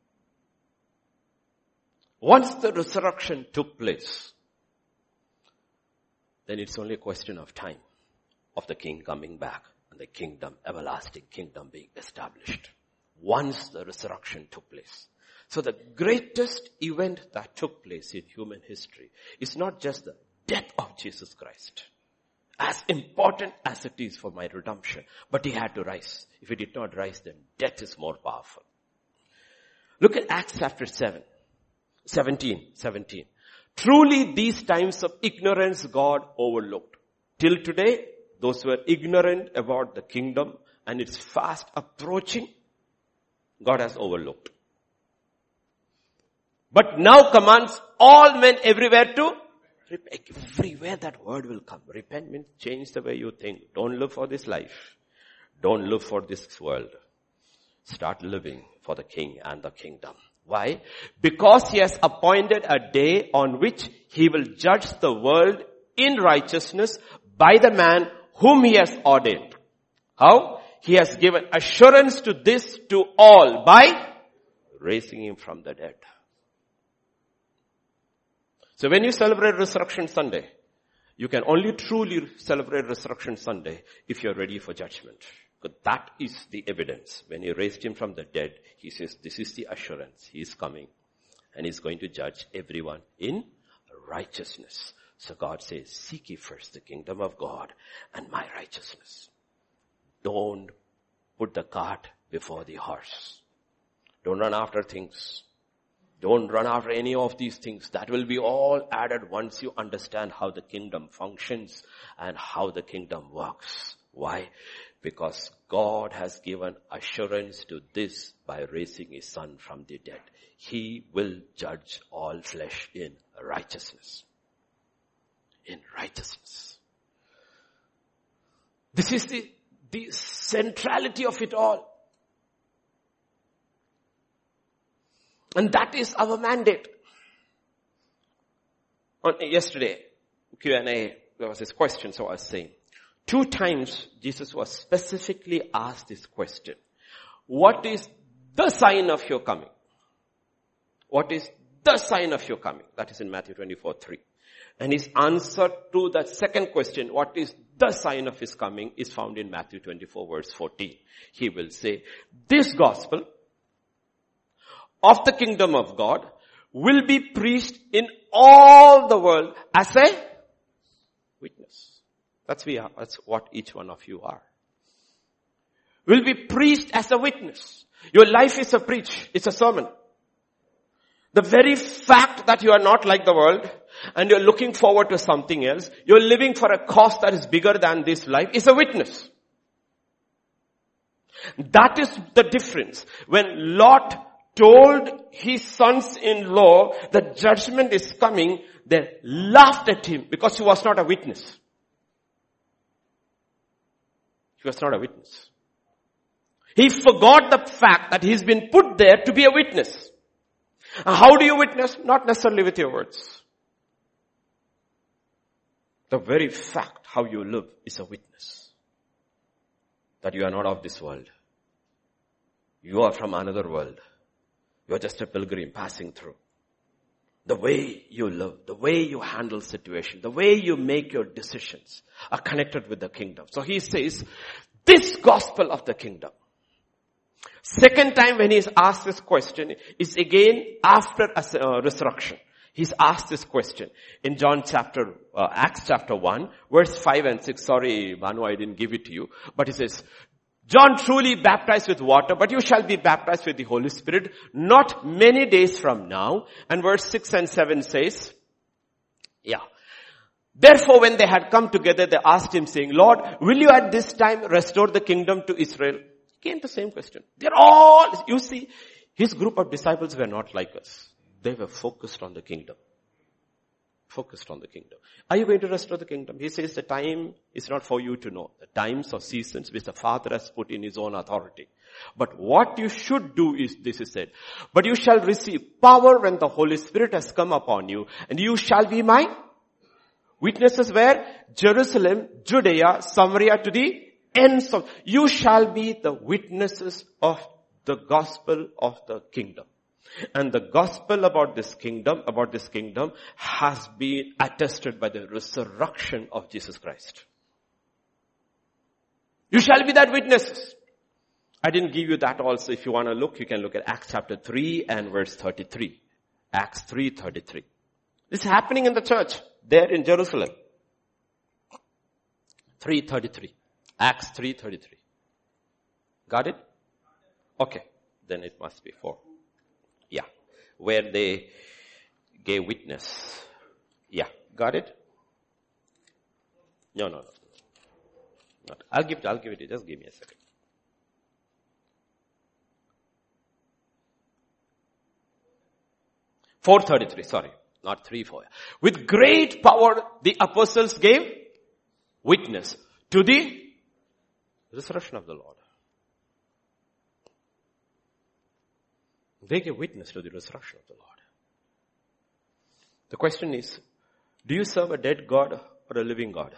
Once the resurrection took place, then it's only a question of time of the king coming back and the kingdom, everlasting kingdom being established. Once the resurrection took place. So the greatest event that took place in human history is not just the death of Jesus Christ, as important as it is for my redemption, but he had to rise. If he did not rise, then death is more powerful. Look at Acts chapter seven. seventeen, seventeen. Truly these times of ignorance God overlooked. Till today, those who are ignorant about the kingdom and it's fast approaching, God has overlooked. But now commands all men everywhere to repent. Everywhere that word will come. Repent means change the way you think. Don't live for this life. Don't live for this world. Start living for the king and the kingdom. Why? Because he has appointed a day on which he will judge the world in righteousness by the man whom he has ordained. How? He has given assurance to this to all by raising him from the dead. So when you celebrate Resurrection Sunday, you can only truly celebrate Resurrection Sunday if you're ready for judgment. Because that is the evidence. When he raised him from the dead, he says, this is the assurance. He is coming and he's going to judge everyone in righteousness. So God says, seek ye first the kingdom of God and my righteousness. Don't put the cart before the horse. Don't run after things. Don't run after any of these things. That will be all added once you understand how the kingdom functions and how the kingdom works. Why? Because God has given assurance to this by raising his son from the dead. He will judge all flesh in righteousness. In righteousness. This is the, the centrality of it all. And that is our mandate. On yesterday, Q and A, there was this question, so I was saying. Two times Jesus was specifically asked this question. What is the sign of your coming? What is the sign of your coming? That is in Matthew twenty-four three. And his answer to that second question, what is the sign of his coming, is found in Matthew twenty-four verse fourteen. He will say, this gospel of the kingdom of God will be preached in all the world as a witness. That's, we are, that's what each one of you are. Will be preached as a witness. Your life is a preach. It's a sermon. The very fact that you are not like the world and you're looking forward to something else, you're living for a cause that is bigger than this life, is a witness. That is the difference. When Lot told his sons-in-law that judgment is coming, they laughed at him because he was not a witness. He was not a witness. He forgot the fact that he's been put there to be a witness. How do you witness? Not necessarily with your words. The very fact how you live is a witness that you are not of this world. You are from another world. You are just a pilgrim passing through. The way you live, the way you handle situation, the way you make your decisions are connected with the kingdom. So he says, this gospel of the kingdom. Second time when he's asked this question is again after uh, resurrection. He's asked this question in John chapter, uh, Acts chapter one, verse five and six. Sorry, Manu, I didn't give it to you. But he says, John truly baptized with water, but you shall be baptized with the Holy Spirit not many days from now. And verse six and seven says, yeah. Therefore, when they had come together, they asked him saying, Lord, will you at this time restore the kingdom to Israel? Again, the same question. They're all, you see, his group of disciples were not like us. They were focused on the kingdom. Focused on the kingdom. Are you going to restore the kingdom? He says the time is not for you to know. The times or seasons which the Father has put in his own authority. But what you should do is, this is said, but you shall receive power when the Holy Spirit has come upon you, and you shall be my witnesses where? Jerusalem, Judea, Samaria to the ends of, you shall be the witnesses of the gospel of the kingdom. And the gospel about this kingdom, about this kingdom has been attested by the resurrection of Jesus Christ. You shall be that witnesses. I didn't give you that also. If you want to look, you can look at Acts chapter three and verse thirty-three. Acts three thirty-three. This is happening in the church there in Jerusalem. three thirty-three. Acts three thirty-three. Got it? Okay. Then it must be four. Yeah. Where they gave witness. Yeah. Got it? No, no, no. Not. I'll give it, I'll give it. Just give me a second. four thirty-three, sorry. Not three, four. With great power, the apostles gave witness to the resurrection of the Lord. They gave witness to the resurrection of the Lord. The question is, do you serve a dead God or a living God?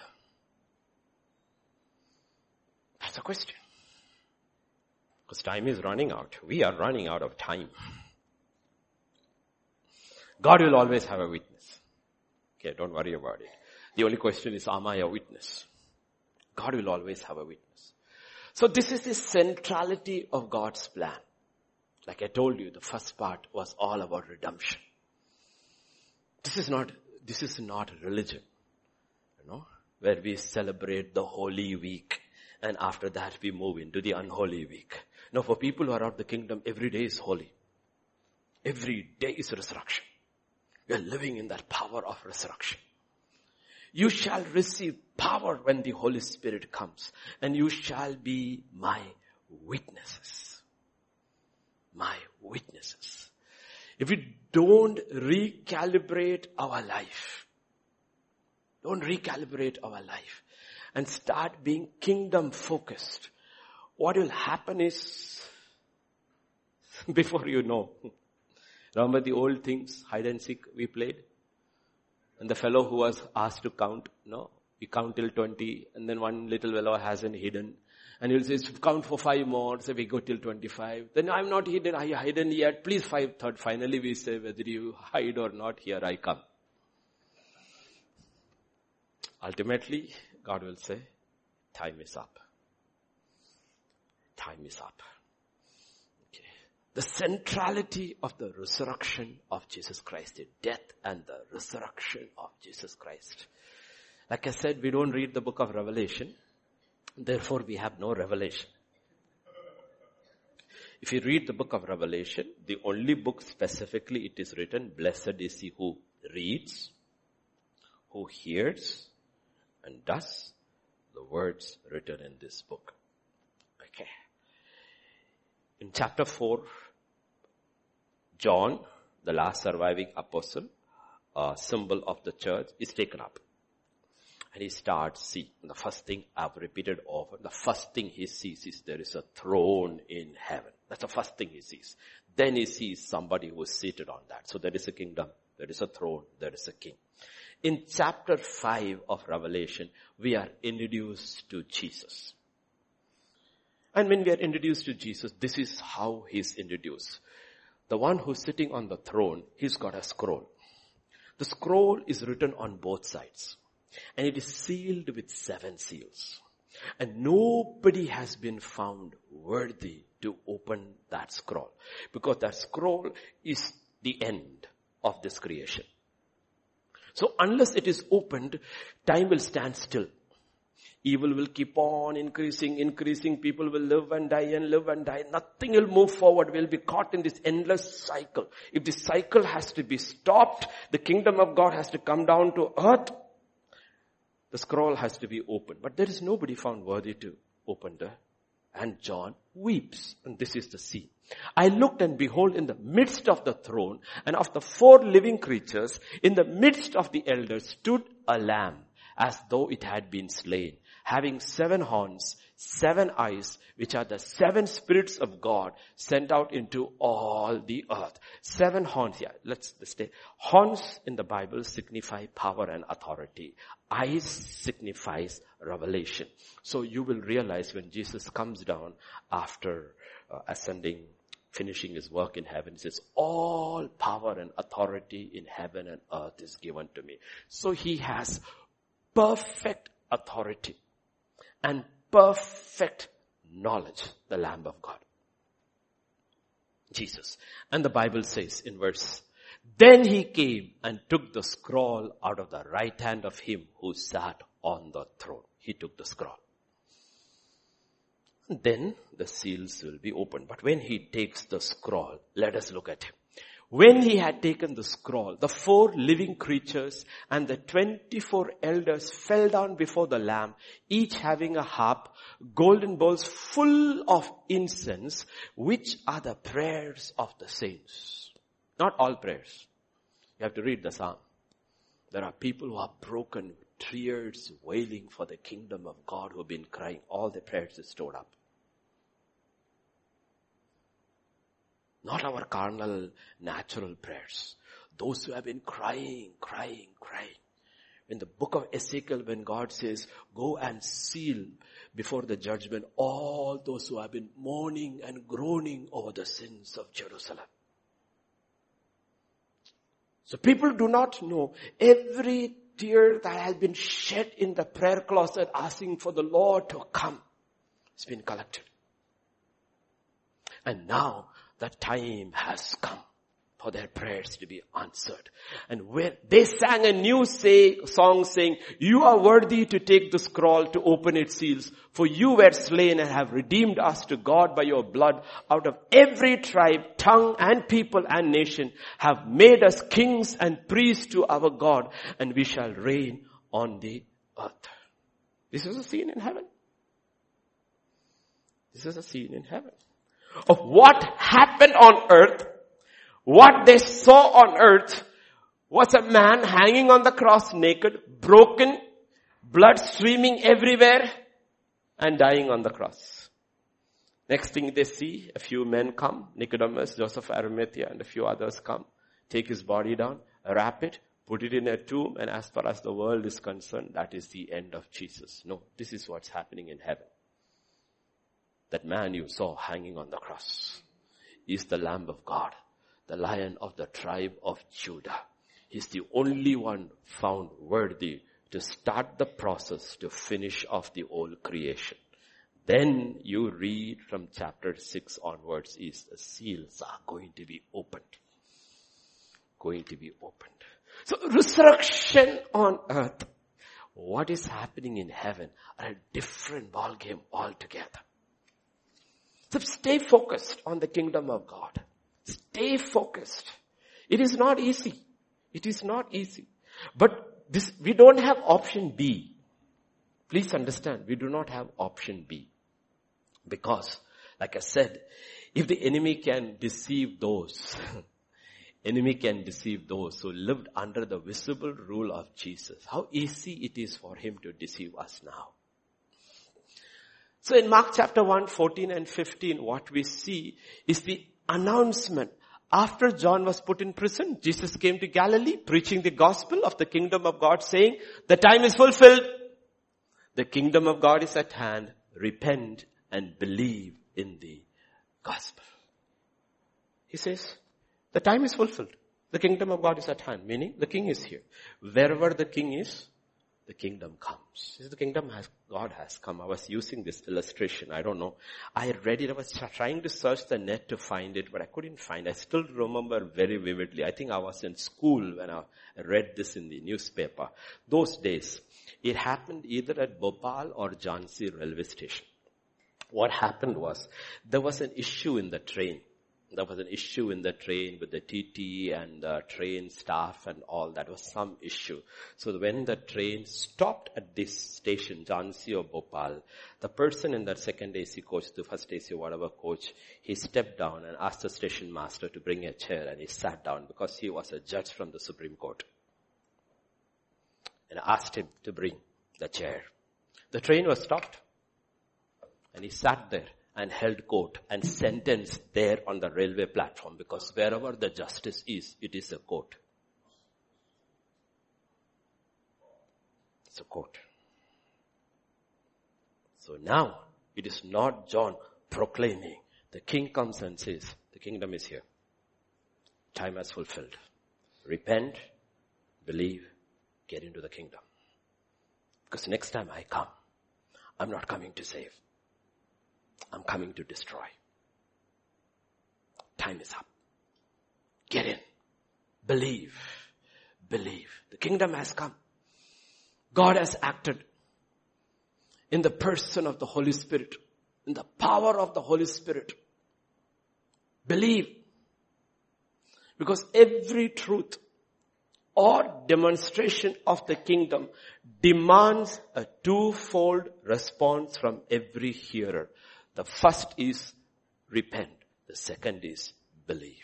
That's the question. Because time is running out. We are running out of time. God will always have a witness. Okay, don't worry about it. The only question is, am I a witness? God will always have a witness. So this is the centrality of God's plan. Like I told you, the first part was all about redemption. This is not, this is not religion, you know, where we celebrate the Holy Week and after that we move into the unholy week. No, for people who are out of the kingdom, every day is holy. Every day is resurrection. We are living in that power of resurrection. You shall receive power when the Holy Spirit comes, and you shall be my witnesses. My witnesses. If we don't recalibrate our life, don't recalibrate our life and start being kingdom focused, what will happen is, before you know, remember the old things, hide and seek we played? And the fellow who was asked to count, no, we count till twenty, and then one little fellow hasn't hidden. And he'll say, count for five more, so we go till twenty-five. Then I'm not hidden, I hidden yet, please five, third. Finally we say, whether you hide or not, here I come. Ultimately, God will say, time is up. Time is up. Okay. The centrality of the resurrection of Jesus Christ, the death and the resurrection of Jesus Christ. Like I said, we don't read the book of Revelation. Therefore, we have no revelation. If you read the book of Revelation, the only book specifically it is written, blessed is he who reads, who hears, and does the words written in this book. Okay. In chapter four, John, the last surviving apostle, a symbol of the church, is taken up. And he starts, see, the first thing I've repeated over, the first thing he sees is there is a throne in heaven. That's the first thing he sees. Then he sees somebody who is seated on that. So there is a kingdom, there is a throne, there is a king. In chapter five of Revelation, we are introduced to Jesus. And when we are introduced to Jesus, this is how he's introduced. The one who's sitting on the throne, he's got a scroll. The scroll is written on both sides. And it is sealed with seven seals. And nobody has been found worthy to open that scroll. Because that scroll is the end of this creation. So unless it is opened, time will stand still. Evil will keep on increasing, increasing. People will live and die and live and die. Nothing will move forward. We'll be caught in this endless cycle. If this cycle has to be stopped, the kingdom of God has to come down to earth. The scroll has to be opened. But there is nobody found worthy to open the. And John weeps. And this is the scene. I looked and behold, in the midst of the throne and of the four living creatures, in the midst of the elders stood a lamb, as though it had been slain, having seven horns, seven eyes, which are the seven spirits of God sent out into all the earth. Seven horns here. Let's, let's stay. Horns in the Bible signify power and authority. Eyes signifies revelation. So you will realize when Jesus comes down after uh, ascending, finishing his work in heaven, he says, all power and authority in heaven and earth is given to me. So he has perfect authority and perfect knowledge, the Lamb of God. Jesus. And the Bible says in verse, then he came and took the scroll out of the right hand of him who sat on the throne. He took the scroll. And then the seals will be opened. But when he takes the scroll, let us look at him. When he had taken the scroll, the four living creatures and the twenty-four elders fell down before the Lamb, each having a harp, golden bowls full of incense, which are the prayers of the saints. Not all prayers. You have to read the psalm. There are people who are broken, tears, wailing for the kingdom of God, who have been crying. All the prayers are stored up. Not our carnal, natural prayers. Those who have been crying, crying, crying. In the book of Ezekiel, when God says, go and seal before the judgment all those who have been mourning and groaning over the sins of Jerusalem. So people do not know every tear that has been shed in the prayer closet asking for the Lord to come. It's been collected. And now, the time has come for their prayers to be answered. And when they sang a new say, song saying, you are worthy to take the scroll to open its seals, for you were slain and have redeemed us to God by your blood out of every tribe, tongue and people and nation, have made us kings and priests to our God, and we shall reign on the earth. This is a scene in heaven. This is a scene in heaven. Of what happened on earth, what they saw on earth was a man hanging on the cross naked, broken, blood streaming everywhere, and dying on the cross. Next thing they see, a few men come, Nicodemus, Joseph Arimathea, and a few others come, take his body down, wrap it, put it in a tomb, and as far as the world is concerned, that is the end of Jesus. No, this is what's happening in heaven. That man you saw hanging on the cross is the Lamb of God, the Lion of the tribe of Judah. He's the only one found worthy to start the process to finish off the old creation. Then you read from chapter six onwards is the seals are going to be opened. Going to be opened. So resurrection on earth, what is happening in heaven are a different ballgame altogether. So stay focused on the kingdom of God. Stay focused. It is not easy. It is not easy. But this, we don't have option B. Please understand, we do not have option B. Because, like I said, if the enemy can deceive those, enemy can deceive those who lived under the visible rule of Jesus, how easy it is for him to deceive us now. So in Mark chapter one, fourteen and fifteen, what we see is the announcement. After John was put in prison, Jesus came to Galilee preaching the gospel of the kingdom of God, saying, the time is fulfilled. The kingdom of God is at hand. Repent and believe in the gospel. He says, the time is fulfilled. The kingdom of God is at hand. Meaning, the king is here. Wherever the king is, the kingdom comes. The kingdom has, God has come. I was using this illustration. I don't know. I read it. I was trying to search the net to find it, but I couldn't find it. I still remember very vividly. I think I was in school when I read this in the newspaper. Those days, it happened either at Bhopal or Jhansi railway station. What happened was, there was an issue in the train. There was an issue in the train with the T T and the train staff and all. That was some issue. So when the train stopped at this station, Jhansi or Bhopal, the person in that second A C coach, the first A C, whatever coach, he stepped down and asked the station master to bring a chair, and he sat down because he was a judge from the Supreme Court. And asked him to bring the chair. The train was stopped. And he sat there and held court and sentenced there on the railway platform, because wherever the justice is, it is a court. It's a court. So now, it is not John proclaiming. The king comes and says, the kingdom is here. Time has fulfilled. Repent, believe, get into the kingdom. Because next time I come, I'm not coming to save. I'm coming to destroy. Time is up. Get in. Believe. Believe. The kingdom has come. God has acted in the person of the Holy Spirit, in the power of the Holy Spirit. Believe. Because every truth or demonstration of the kingdom demands a twofold response from every hearer. The first is repent. The second is believe.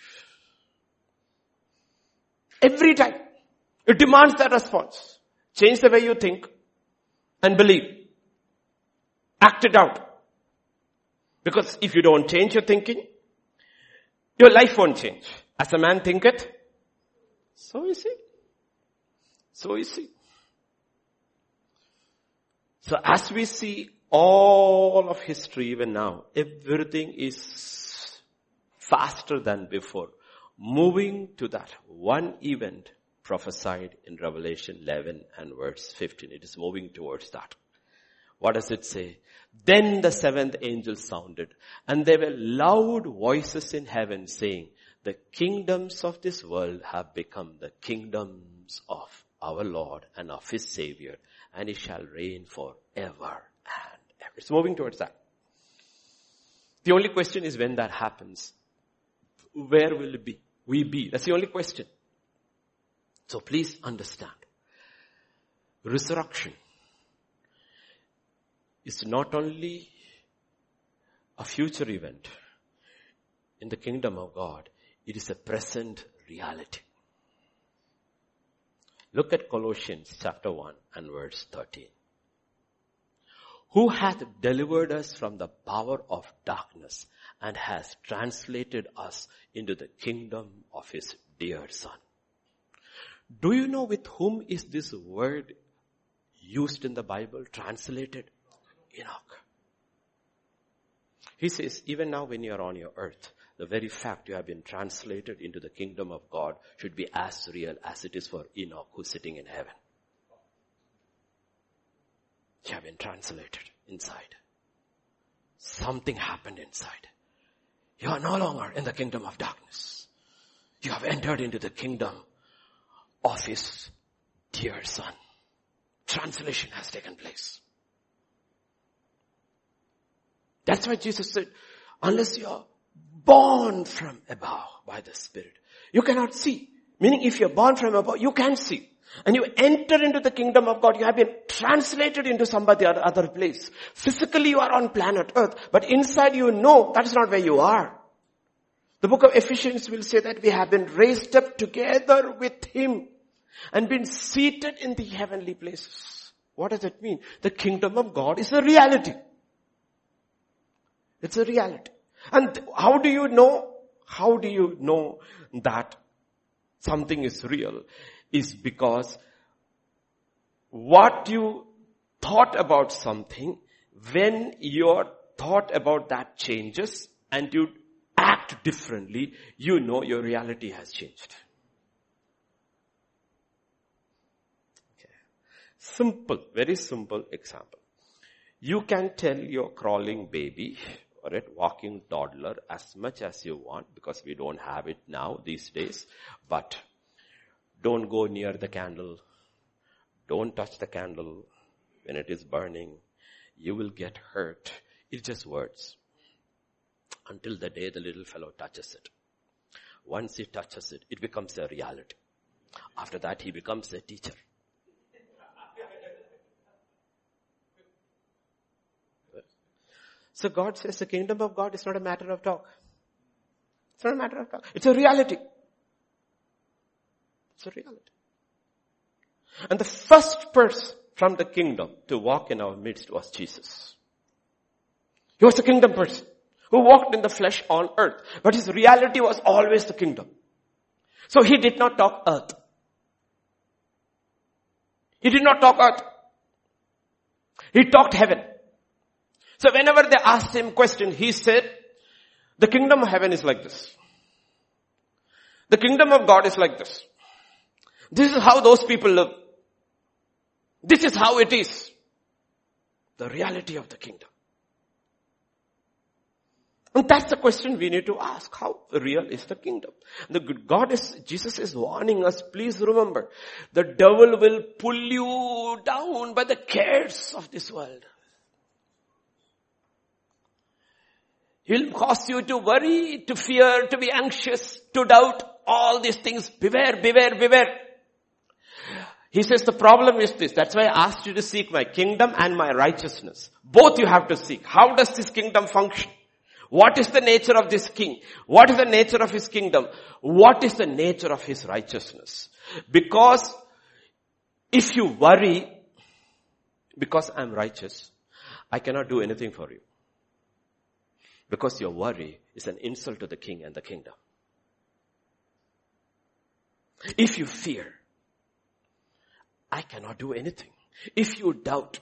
Every time. It demands that response. Change the way you think and believe. Act it out. Because if you don't change your thinking, your life won't change. As a man thinketh, so is he. So is he. So as we see all of history even now, everything is faster than before. Moving to that one event prophesied in Revelation eleven and verse fifteen. It is moving towards that. What does it say? Then the seventh angel sounded, and there were loud voices in heaven saying, the kingdoms of this world have become the kingdoms of our Lord and of his Savior, and he shall reign forever and ever. It's moving towards that. The only question is when that happens. Where will it be? We be. That's the only question. So please understand. Resurrection is not only a future event in the kingdom of God, it is a present reality. Look at Colossians chapter one and verse thirteen. Who hath delivered us from the power of darkness and has translated us into the kingdom of his dear Son. Do you know with whom is this word used in the Bible, translated? Enoch. He says, even now when you are on your earth, the very fact you have been translated into the kingdom of God should be as real as it is for Enoch who's sitting in heaven. You have been translated inside. Something happened inside. You are no longer in the kingdom of darkness. You have entered into the kingdom of his dear Son. Translation has taken place. That's why Jesus said, unless you are born from above by the Spirit, you cannot see. Meaning if you're born from above, you can see. And you enter into the kingdom of God, you have been translated into somebody or other place. Physically you are on planet earth, but inside you know that is not where you are. The book of Ephesians will say that we have been raised up together with him and been seated in the heavenly places. What does it mean? The kingdom of God is a reality. It's a reality. And how do you know, how do you know that something is real? Is because what you thought about something, when your thought about that changes and you act differently, you know your reality has changed. Okay. Simple, very simple example. You can tell your crawling baby or a walking toddler as much as you want, because we don't have it now these days, but don't go near the candle. Don't touch the candle when it is burning. You will get hurt. It's just words. Until the day the little fellow touches it. Once he touches it, it becomes a reality. After that, he becomes a teacher. So God says the kingdom of God is not a matter of talk. It's not a matter of talk. It's a reality. It's a reality. And the first person from the kingdom to walk in our midst was Jesus. He was a kingdom person who walked in the flesh on earth. But his reality was always the kingdom. So he did not talk earth. He did not talk earth. He talked heaven. So whenever they asked him question, he said, the kingdom of heaven is like this. The kingdom of God is like this. This is how those people live. This is how it is. The reality of the kingdom. And that's the question we need to ask. How real is the kingdom? The God is, Jesus is warning us, please remember, the devil will pull you down by the cares of this world. He'll cause you to worry, to fear, to be anxious, to doubt, all these things. Beware, beware, beware. He says the problem is this. That's why I asked you to seek my kingdom and my righteousness. Both you have to seek. How does this kingdom function? What is the nature of this king? What is the nature of his kingdom? What is the nature of his righteousness? Because if you worry, because I'm righteous, I cannot do anything for you. Because your worry is an insult to the king and the kingdom. If you fear, I cannot do anything. If you doubt,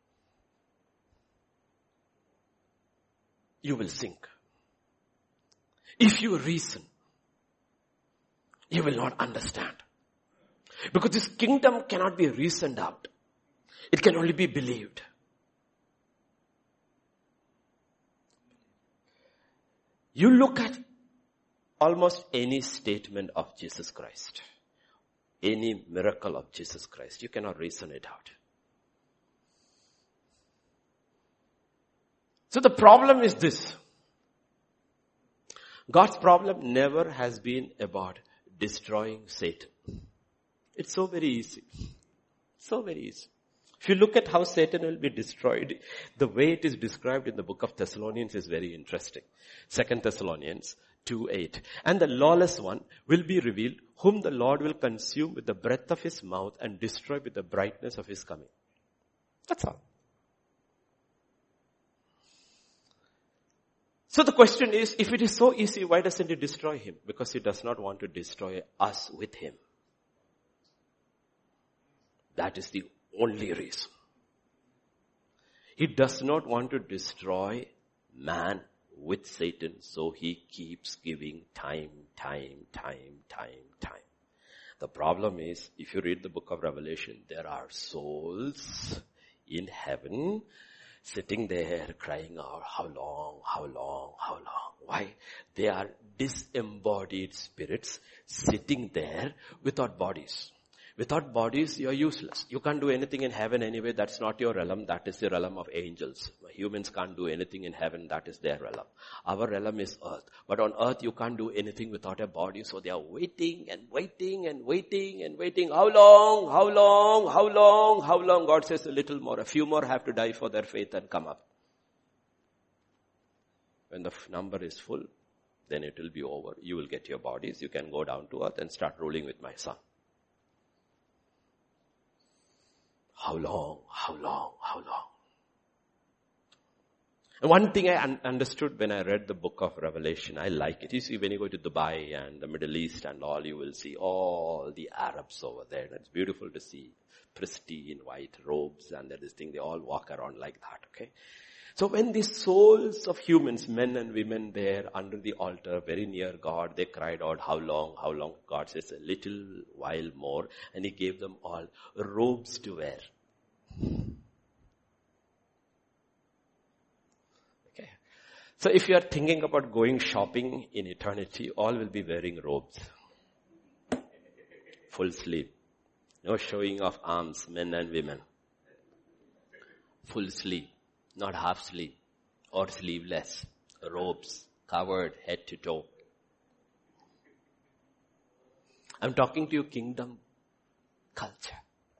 you will sink. If you reason, you will not understand. Because this kingdom cannot be reasoned out. It can only be believed. You look at almost any statement of Jesus Christ, any miracle of Jesus Christ, you cannot reason it out. So the problem is this. God's problem never has been about destroying Satan. It's so very easy. So very easy. If you look at how Satan will be destroyed, the way it is described in the book of Thessalonians is very interesting. Second Thessalonians two eight. And the lawless one will be revealed, whom the Lord will consume with the breath of his mouth and destroy with the brightness of his coming. That's all. So the question is, if it is so easy, why doesn't he destroy him? Because he does not want to destroy us with him. That is the only reason. He does not want to destroy man with Satan, so he keeps giving time, time, time, time, time. The problem is, if you read the book of Revelation, there are souls in heaven sitting there crying out, how long, how long, how long? Why? They are disembodied spirits sitting there without bodies. Without bodies, you are useless. You can't do anything in heaven anyway. That's not your realm. That is the realm of angels. Humans can't do anything in heaven. That is their realm. Our realm is earth. But on earth, you can't do anything without a body. So they are waiting and waiting and waiting and waiting. How long? How long? How long? How long? God says a little more. A few more have to die for their faith and come up. When the number is full, then it will be over. You will get your bodies. You can go down to earth and start ruling with my son. How long? How long? How long? And one thing I un- understood when I read the book of Revelation, I like it. You see, when you go to Dubai and the Middle East and all, you will see all the Arabs over there. It's beautiful to see pristine white robes and this thing. They all walk around like that, okay? So when the souls of humans, men and women there under the altar, very near God, they cried out, how long, how long? God says, a little while more. And he gave them all robes to wear. Okay. So if you are thinking about going shopping in eternity, all will be wearing robes. Full sleeve. No showing of arms, men and women. Full sleeve. Not half sleeve or sleeveless. Robes covered head to toe. I'm talking to you kingdom culture.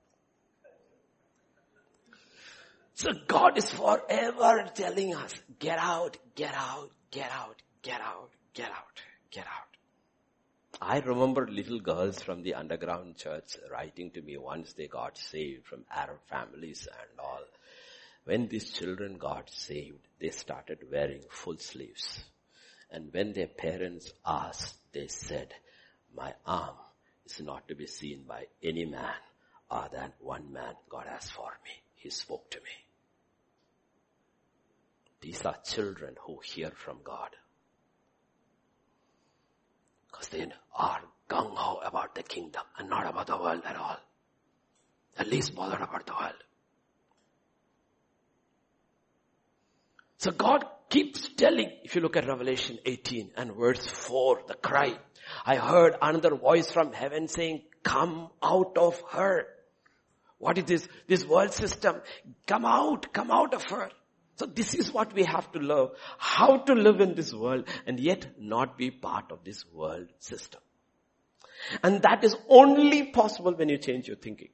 So God is forever telling us, get out, get out, get out, get out, get out, get out. I remember little girls from the underground church writing to me once they got saved from Arab families and all. When these children got saved, they started wearing full sleeves. And when their parents asked, they said, my arm is not to be seen by any man other than one man God has for me. He spoke to me. These are children who hear from God. Because they are gung-ho about the kingdom and not about the world at all. At least bothered about the world. So God keeps telling, if you look at Revelation eighteen and verse four, the cry. I heard another voice from heaven saying, come out of her. What is this? This world system. Come out, come out of her. So this is what we have to learn. How to live in this world and yet not be part of this world system. And that is only possible when you change your thinking.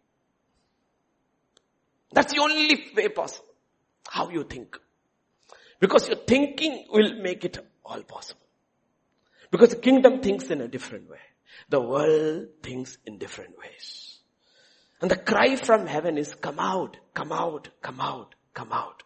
That's the only way possible. How you think. Because your thinking will make it all possible. Because the kingdom thinks in a different way. The world thinks in different ways. And the cry from heaven is, come out, come out, come out, come out.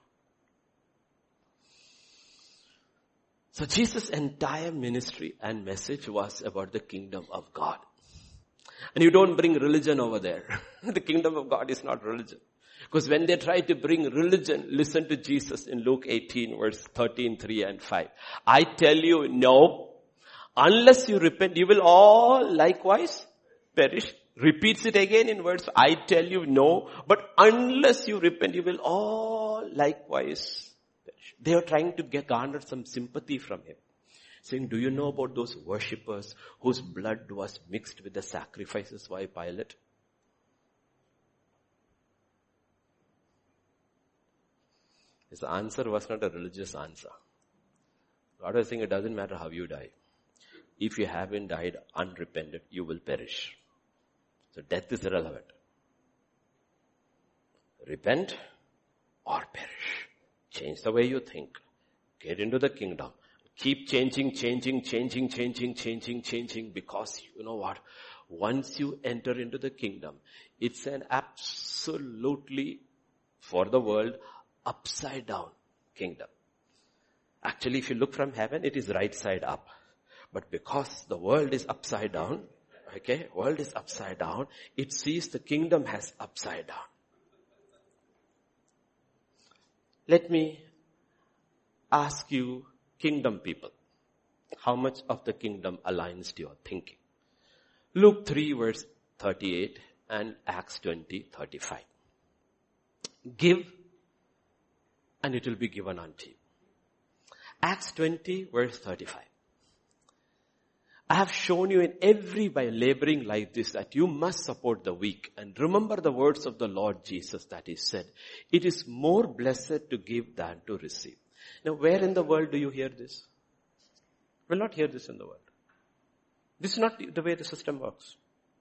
So Jesus' entire ministry and message was about the kingdom of God. And you don't bring religion over there. The kingdom of God is not religion. Because when they try to bring religion, listen to Jesus in Luke eighteen verse thirteen, three and five. I tell you, no, unless you repent, you will all likewise perish. Repeats it again in verse, I tell you, no, but unless you repent, you will all likewise perish. They are trying to get garner some sympathy from him. Saying, do you know about those worshippers whose blood was mixed with the sacrifices by Pilate? His answer was not a religious answer. God was saying it doesn't matter how you die. If you haven't died unrepented, you will perish. So death is irrelevant. Repent or perish. Change the way you think. Get into the kingdom. Keep changing, changing, changing, changing, changing, changing. Because you know what? Once you enter into the kingdom, it's an absolutely, for the world, upside down kingdom. Actually, if you look from heaven, it is right side up. But because the world is upside down, okay, world is upside down, it sees the kingdom has upside down. Let me ask you, kingdom people, how much of the kingdom aligns to your thinking? Luke three verse thirty-eight and Acts twenty, thirty-five. Give and it will be given unto you. Acts twenty verse thirty-five. I have shown you in every by laboring like this that you must support the weak. And remember the words of the Lord Jesus that he said, it is more blessed to give than to receive. Now where in the world do you hear this? You will not hear this in the world. This is not the way the system works.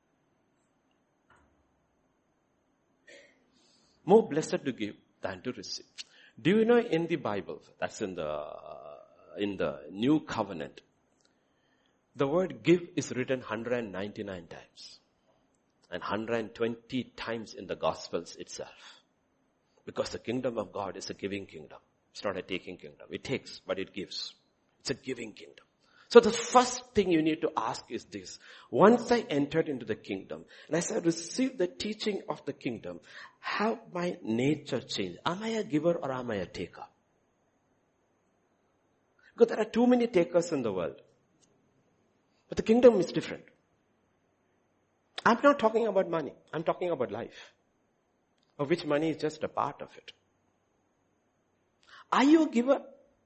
More blessed to give than to receive. Do you know in the Bible, that's in the, uh, in the New Covenant, the word give is written one hundred ninety-nine times. And one hundred twenty times in the Gospels itself. Because the kingdom of God is a giving kingdom. It's not a taking kingdom. It takes, but it gives. It's a giving kingdom. So the first thing you need to ask is this. Once I entered into the kingdom, and as I received the teaching of the kingdom, have my nature changed? Am I a giver or am I a taker? Because there are too many takers in the world. But the kingdom is different. I'm not talking about money. I'm talking about life. Of which money is just a part of it. Are you a giver?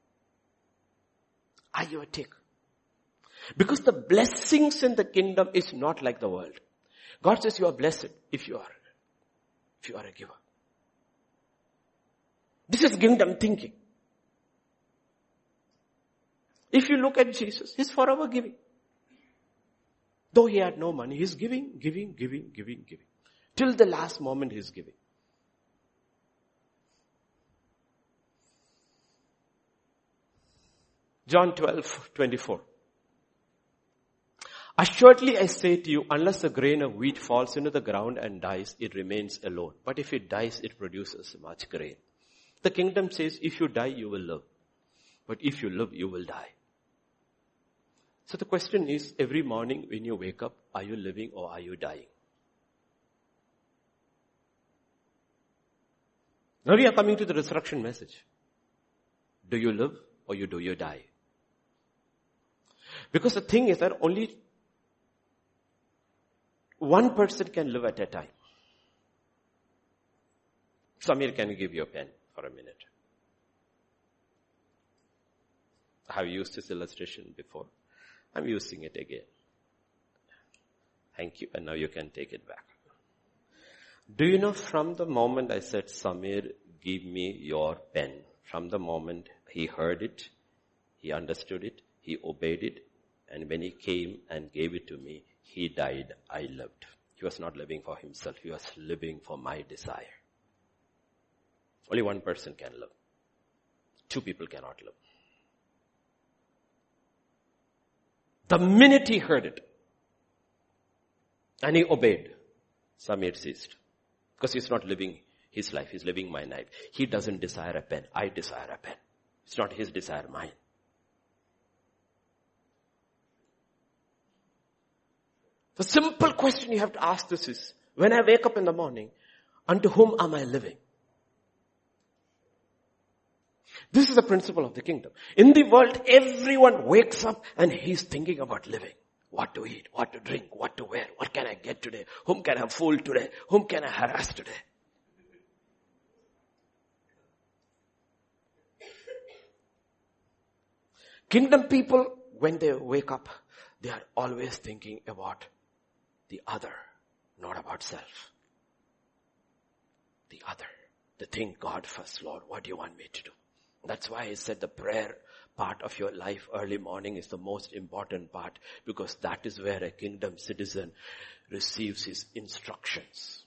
Are you a taker? Because the blessings in the kingdom is not like the world. God says you are blessed if you are, if you are a giver. This is kingdom thinking. If you look at Jesus, he's forever giving. Though he had no money, he's giving, giving, giving, giving, giving. Till the last moment he's giving. John twelve, twenty-four. Assuredly I say to you, unless a grain of wheat falls into the ground and dies, it remains alone. But if it dies, it produces much grain. The kingdom says, if you die, you will live. But if you live, you will die. So the question is, every morning when you wake up, are you living or are you dying? Now we are coming to the resurrection message. Do you live or you do you die? Because the thing is that only one person can live at a time. Samir, can you give your pen for a minute? I have used this illustration before. I'm using it again. Thank you. And now you can take it back. Do you know from the moment I said, Samir, give me your pen, from the moment he heard it, he understood it, he obeyed it, and when he came and gave it to me, he died, I lived. He was not living for himself. He was living for my desire. Only one person can live. Two people cannot live. The minute he heard it, and he obeyed, Samir ceased. Because he's not living his life, he's living my life. He doesn't desire a pen, I desire a pen. It's not his desire, mine. The simple question you have to ask this is, when I wake up in the morning, unto whom am I living? This is the principle of the kingdom. In the world, everyone wakes up and he's thinking about living. What to eat, what to drink, what to wear, what can I get today, whom can I fool today, whom can I harass today. Kingdom people, when they wake up, they are always thinking about the other, not about self. The other. The thing, God first, Lord, what do you want me to do? That's why I said the prayer part of your life early morning is the most important part, because that is where a kingdom citizen receives his instructions.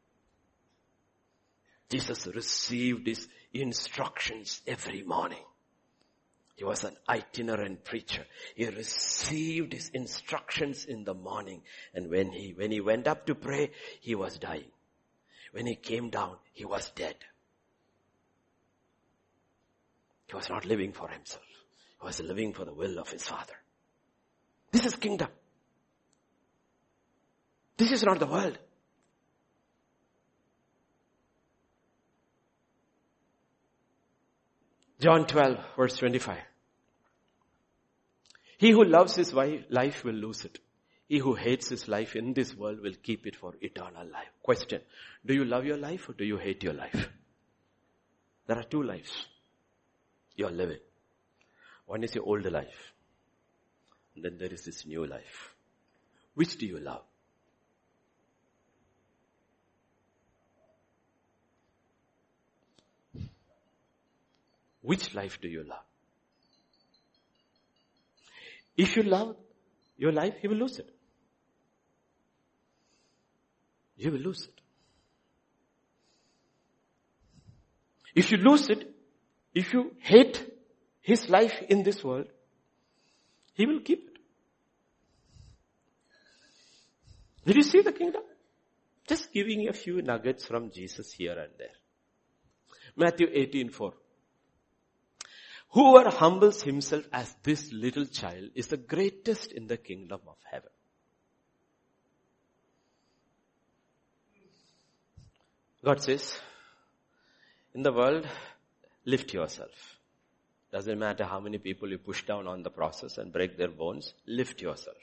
Jesus received his instructions every morning. He was an itinerant preacher. He received his instructions in the morning. And when he, when he went up to pray, he was dying. When he came down, he was dead. He was not living for himself. He was living for the will of his Father. This is kingdom. This is not the world. John twelve, verse twenty-five. He who loves his life will lose it. He who hates his life in this world will keep it for eternal life. Question. Do you love your life or do you hate your life? There are two lives you are living. One is your older life. And then there is this new life. Which do you love? Which life do you love? If you love your life, you will lose it. You will lose it. If you lose it, if you hate his life in this world, he will keep it. Did you see the kingdom? Just giving you a few nuggets from Jesus here and there. Matthew eighteen four. Whoever humbles himself as this little child is the greatest in the kingdom of heaven. God says, in the world, lift yourself. Doesn't matter how many people you push down on the process and break their bones, lift yourself.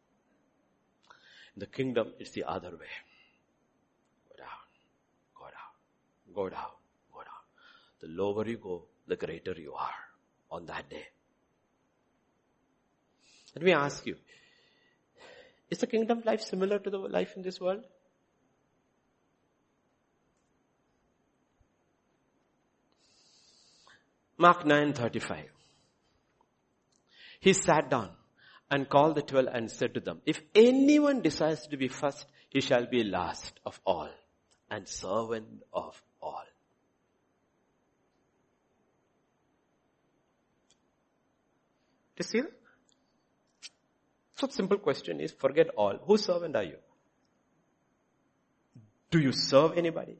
In the kingdom, it's the other way. Go down, go down, go down, go down. The lower you go, the greater you are on that day. Let me ask you, is the kingdom life similar to the life in this world? Mark nine thirty-five. He sat down and called the twelve and said to them, if anyone desires to be first, he shall be last of all and servant of all. Do you see that? So simple question is, forget all. Whose servant are you? Do you serve anybody?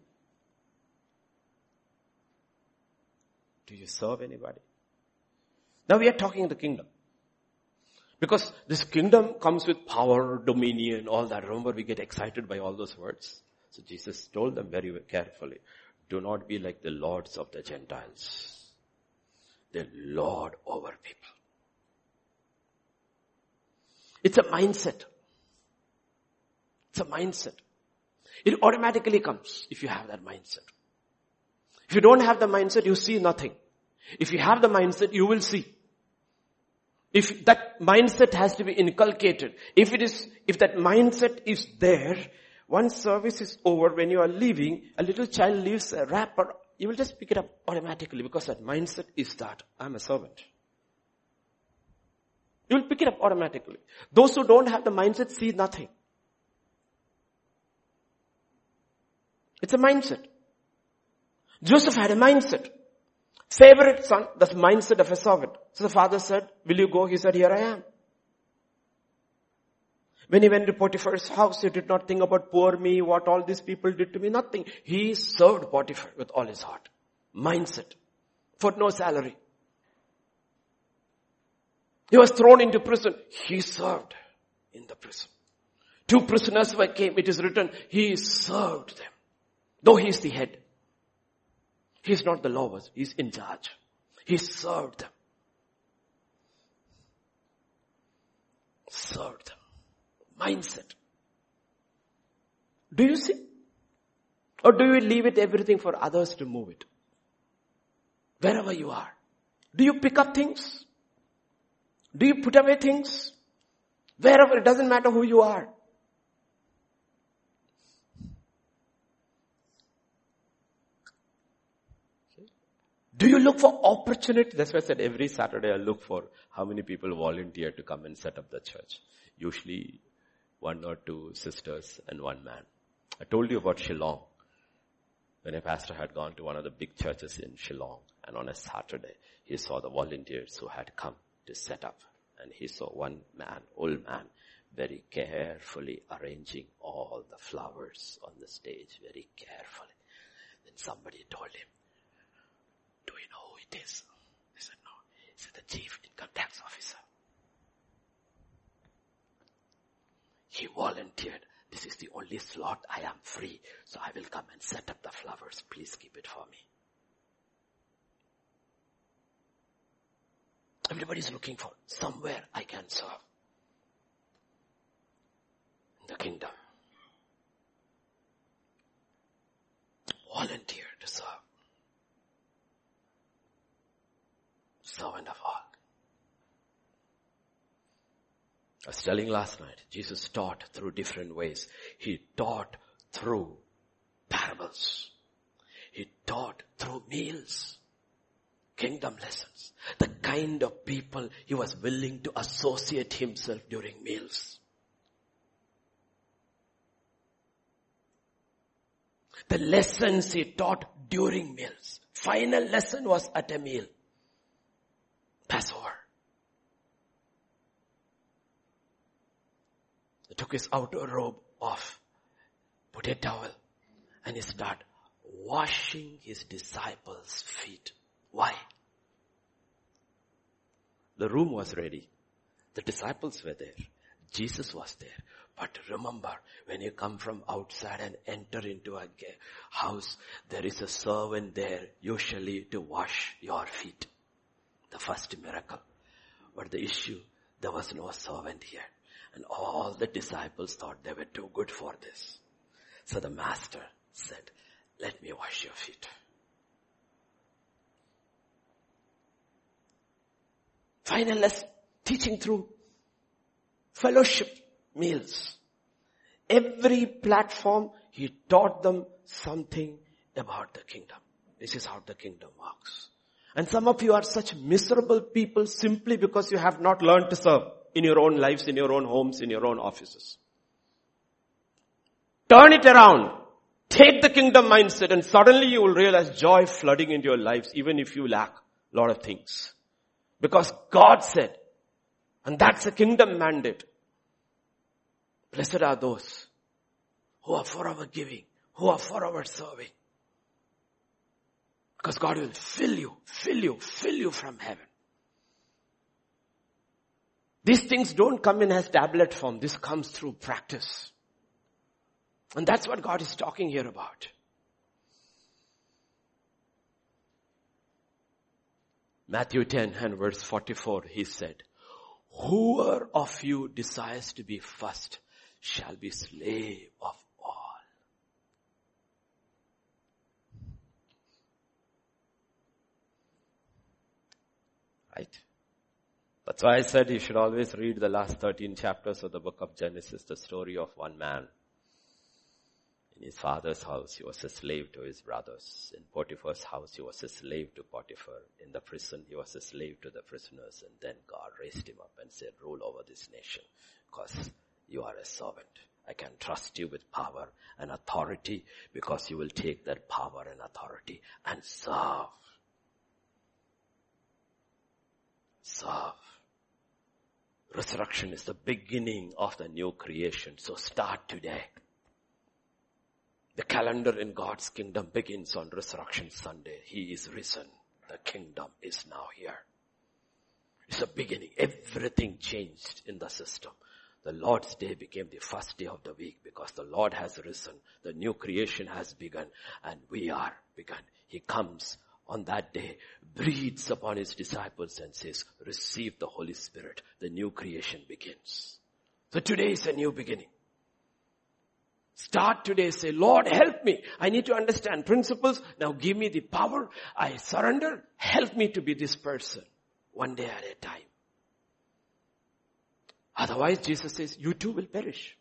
Do you serve anybody? Now we are talking the kingdom. Because this kingdom comes with power, dominion, all that. Remember, we get excited by all those words. So Jesus told them very carefully, do not be like the lords of the Gentiles. They lord over people. It's a mindset. It's a mindset. It automatically comes if you have that mindset. If you don't have the mindset, you see nothing. If you have the mindset, you will see. If that mindset has to be inculcated, if it is, if that mindset is there, once service is over, when you are leaving, a little child leaves a wrapper, you will just pick it up automatically because that mindset is that, I'm a servant. You will pick it up automatically. Those who don't have the mindset see nothing. It's a mindset. Joseph had a mindset. Favorite son, the mindset of a servant. So the father said, will you go? He said, here I am. When he went to Potiphar's house, he did not think about poor me, what all these people did to me, nothing. He served Potiphar with all his heart. Mindset. For no salary. He was thrown into prison. He served in the prison. Two prisoners were came, it is written, he served them. Though he is the head. He is not the lowest. He is in charge. He served them. Served them. Mindset. Do you see? Or do you leave it everything for others to move it? Wherever you are. Do you pick up things? Do you put away things? Wherever, it doesn't matter who you are. Do you look for opportunity? That's why I said every Saturday I look for how many people volunteer to come and set up the church. Usually one or two sisters and one man. I told you about Shillong. When a pastor had gone to one of the big churches in Shillong, and on a Saturday he saw the volunteers who had come to set up. And he saw one man, old man, very carefully arranging all the flowers on the stage, very carefully. Then somebody told him, do you know who it is? He said, no. He said, the chief income tax officer. He volunteered. This is the only slot I am free. So I will come and set up the flowers. Please keep it for me. Everybody is looking for somewhere I can serve. In the kingdom. Volunteer to serve. Servant of all. I was telling last night, Jesus taught through different ways. He taught through parables. He taught through meals. Kingdom lessons. The kind of people he was willing to associate himself during meals. The lessons he taught during meals. Final lesson was at a meal. Passover. He took his outer robe off, put a towel, and he started washing his disciples' feet. Why? The room was ready. The disciples were there. Jesus was there. But remember, when you come from outside and enter into a house, there is a servant there usually to wash your feet. The first miracle. But the issue, there was no servant here. And all the disciples thought they were too good for this. So the master said, let me wash your feet. Final lesson, teaching through fellowship meals. Every platform, he taught them something about the kingdom. This is how the kingdom works. And some of you are such miserable people simply because you have not learned to serve in your own lives, in your own homes, in your own offices. Turn it around. Take the kingdom mindset and suddenly you will realize joy flooding into your lives even if you lack a lot of things. Because God said, and that's a kingdom mandate. Blessed are those who are for our giving, who are for our serving. Because God will fill you, fill you, fill you from heaven. These things don't come in as tablet form. This comes through practice. And that's what God is talking here about. Matthew ten and verse forty-four, he said, whoever of you desires to be first shall be slave of all. Right? That's why I said you should always read the last thirteen chapters of the book of Genesis, the story of one man. In his father's house, he was a slave to his brothers. In Potiphar's house, he was a slave to Potiphar. In the prison, he was a slave to the prisoners. And then God raised him up and said, rule over this nation because you are a servant. I can trust you with power and authority because you will take that power and authority and serve. Serve. Resurrection is the beginning of the new creation. So start today. The calendar in God's kingdom begins on Resurrection Sunday. He is risen. The kingdom is now here. It's a beginning. Everything changed in the system. The Lord's day became the first day of the week because the Lord has risen. The new creation has begun and we are begun. He comes on that day, breathes upon his disciples and says, receive the Holy Spirit. The new creation begins. So today is a new beginning. Start today, say, Lord, help me. I need to understand principles. Now give me the power. I surrender. Help me to be this person one day at a time. Otherwise, Jesus says, you too will perish.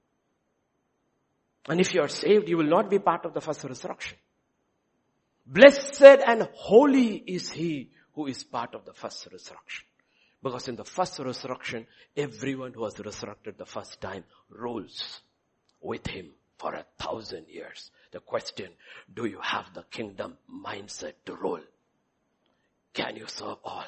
And if you are saved, you will not be part of the first resurrection. Blessed and holy is he who is part of the first resurrection. Because in the first resurrection, everyone who was resurrected the first time rules with him for a thousand years. The question, do you have the kingdom mindset to rule? Can you serve all?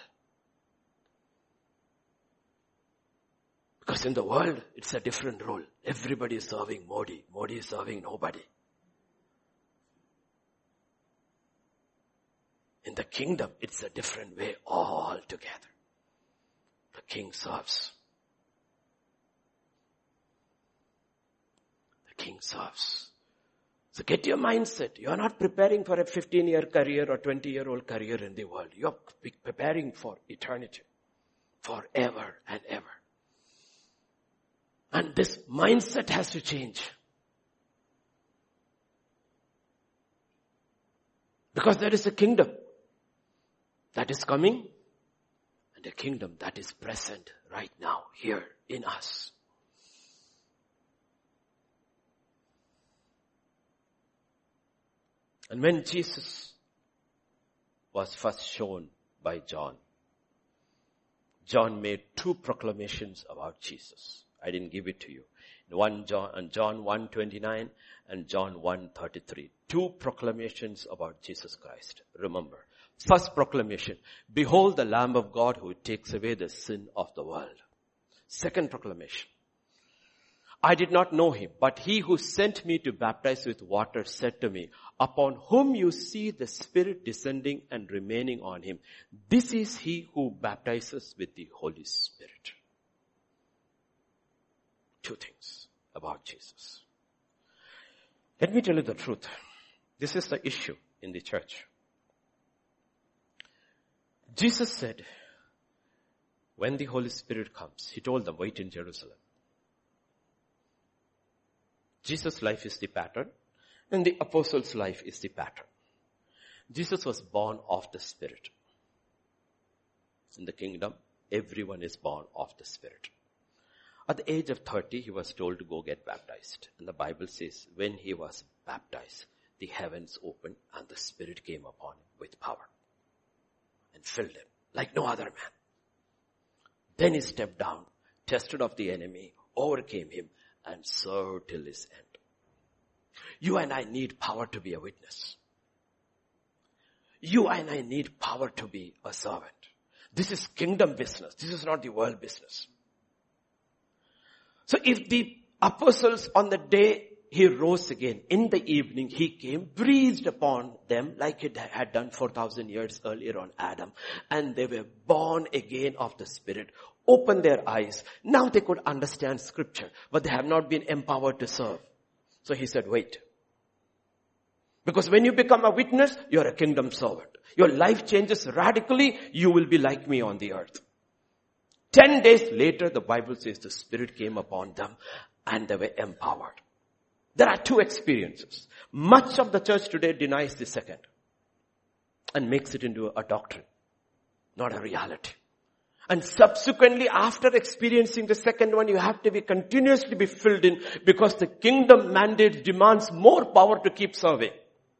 Because in the world, it's a different role. Everybody is serving Modi. Modi is serving nobody. In the kingdom, it's a different way altogether. The king serves. King serves. So get your mindset. You are not preparing for a fifteen-year career or twenty-year-old career in the world. You are preparing for eternity. Forever and ever. And this mindset has to change. Because there is a kingdom that is coming and a kingdom that is present right now here in us. And when Jesus was first shown by John, John made two proclamations about Jesus. I didn't give it to you. One John and John one twenty-nine and John one thirty-three. Two proclamations about Jesus Christ. Remember. First proclamation, behold the Lamb of God who takes away the sin of the world. Second proclamation, I did not know him, but he who sent me to baptize with water said to me, upon whom you see the Spirit descending and remaining on him, this is he who baptizes with the Holy Spirit. Two things about Jesus. Let me tell you the truth. This is the issue in the church. Jesus said, when the Holy Spirit comes, he told them, wait in Jerusalem. Jesus' life is the pattern, and the apostles' life is the pattern. Jesus was born of the Spirit. In the kingdom, everyone is born of the Spirit. At the age of thirty, he was told to go get baptized. And the Bible says, when he was baptized, the heavens opened and the Spirit came upon him with power and filled him like no other man. Then he stepped down, tested of the enemy, overcame him, and served till his end. You and I need power to be a witness. You and I need power to be a servant. This is kingdom business. This is not the world business. So if the apostles on the day he rose again, in the evening he came, breathed upon them like it had done four thousand years earlier on Adam, and they were born again of the Spirit, opened their eyes. Now they could understand scripture, but they have not been empowered to serve. So he said, wait. Because when you become a witness, you're a kingdom servant. Your life changes radically. You will be like me on the earth. Ten days later, the Bible says the Spirit came upon them and they were empowered. There are two experiences. Much of the church today denies the second and makes it into a doctrine, not a reality. And subsequently, after experiencing the second one, you have to be continuously be filled in, because the kingdom mandate demands more power to keep serving.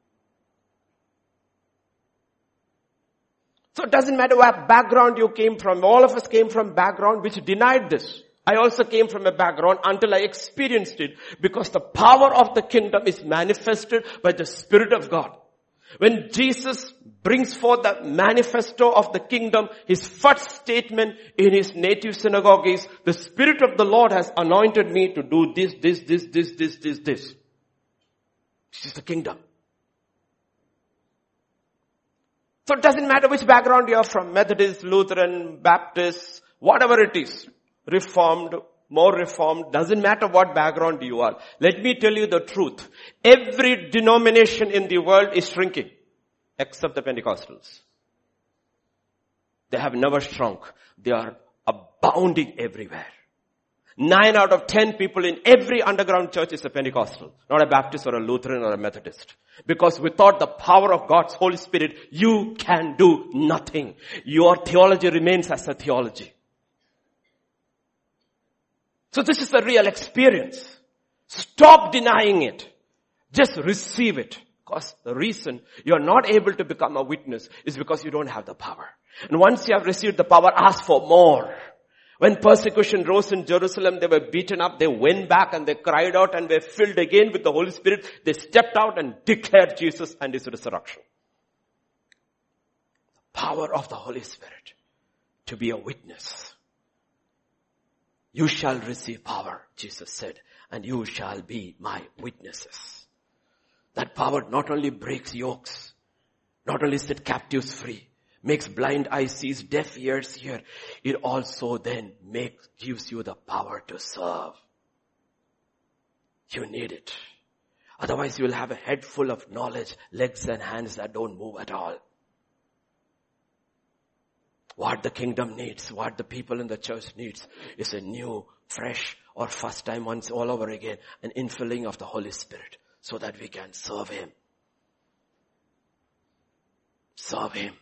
So it doesn't matter what background you came from. All of us came from background which denied this. I also came from a background until I experienced it, because the power of the kingdom is manifested by the Spirit of God. When Jesus brings forth the manifesto of the kingdom, his first statement in his native synagogue is, the Spirit of the Lord has anointed me to do this, this, this, this, this, this, this. This is the kingdom. So it doesn't matter which background you are from, Methodist, Lutheran, Baptist, whatever it is, Reformed, more Reformed, doesn't matter what background you are. Let me tell you the truth. Every denomination in the world is shrinking, except the Pentecostals. They have never shrunk. They are abounding everywhere. Nine out of ten people in every underground church is a Pentecostal, not a Baptist or a Lutheran or a Methodist. Because without the power of God's Holy Spirit, you can do nothing. Your theology remains as a theology. So this is a real experience. Stop denying it. Just receive it. Because the reason you are not able to become a witness is because you don't have the power. And once you have received the power, ask for more. When persecution rose in Jerusalem, they were beaten up, they went back and they cried out and were filled again with the Holy Spirit. They stepped out and declared Jesus and his resurrection. The power of the Holy Spirit to be a witness. You shall receive power, Jesus said, and you shall be my witnesses. That power not only breaks yokes, not only set captives free, makes blind eyes see, deaf ears hear, it also then makes, gives you the power to serve. You need it. Otherwise you will have a head full of knowledge, legs and hands that don't move at all. What the kingdom needs, what the people in the church needs is a new, fresh, or first time once all over again, an infilling of the Holy Spirit so that we can serve him. Serve him.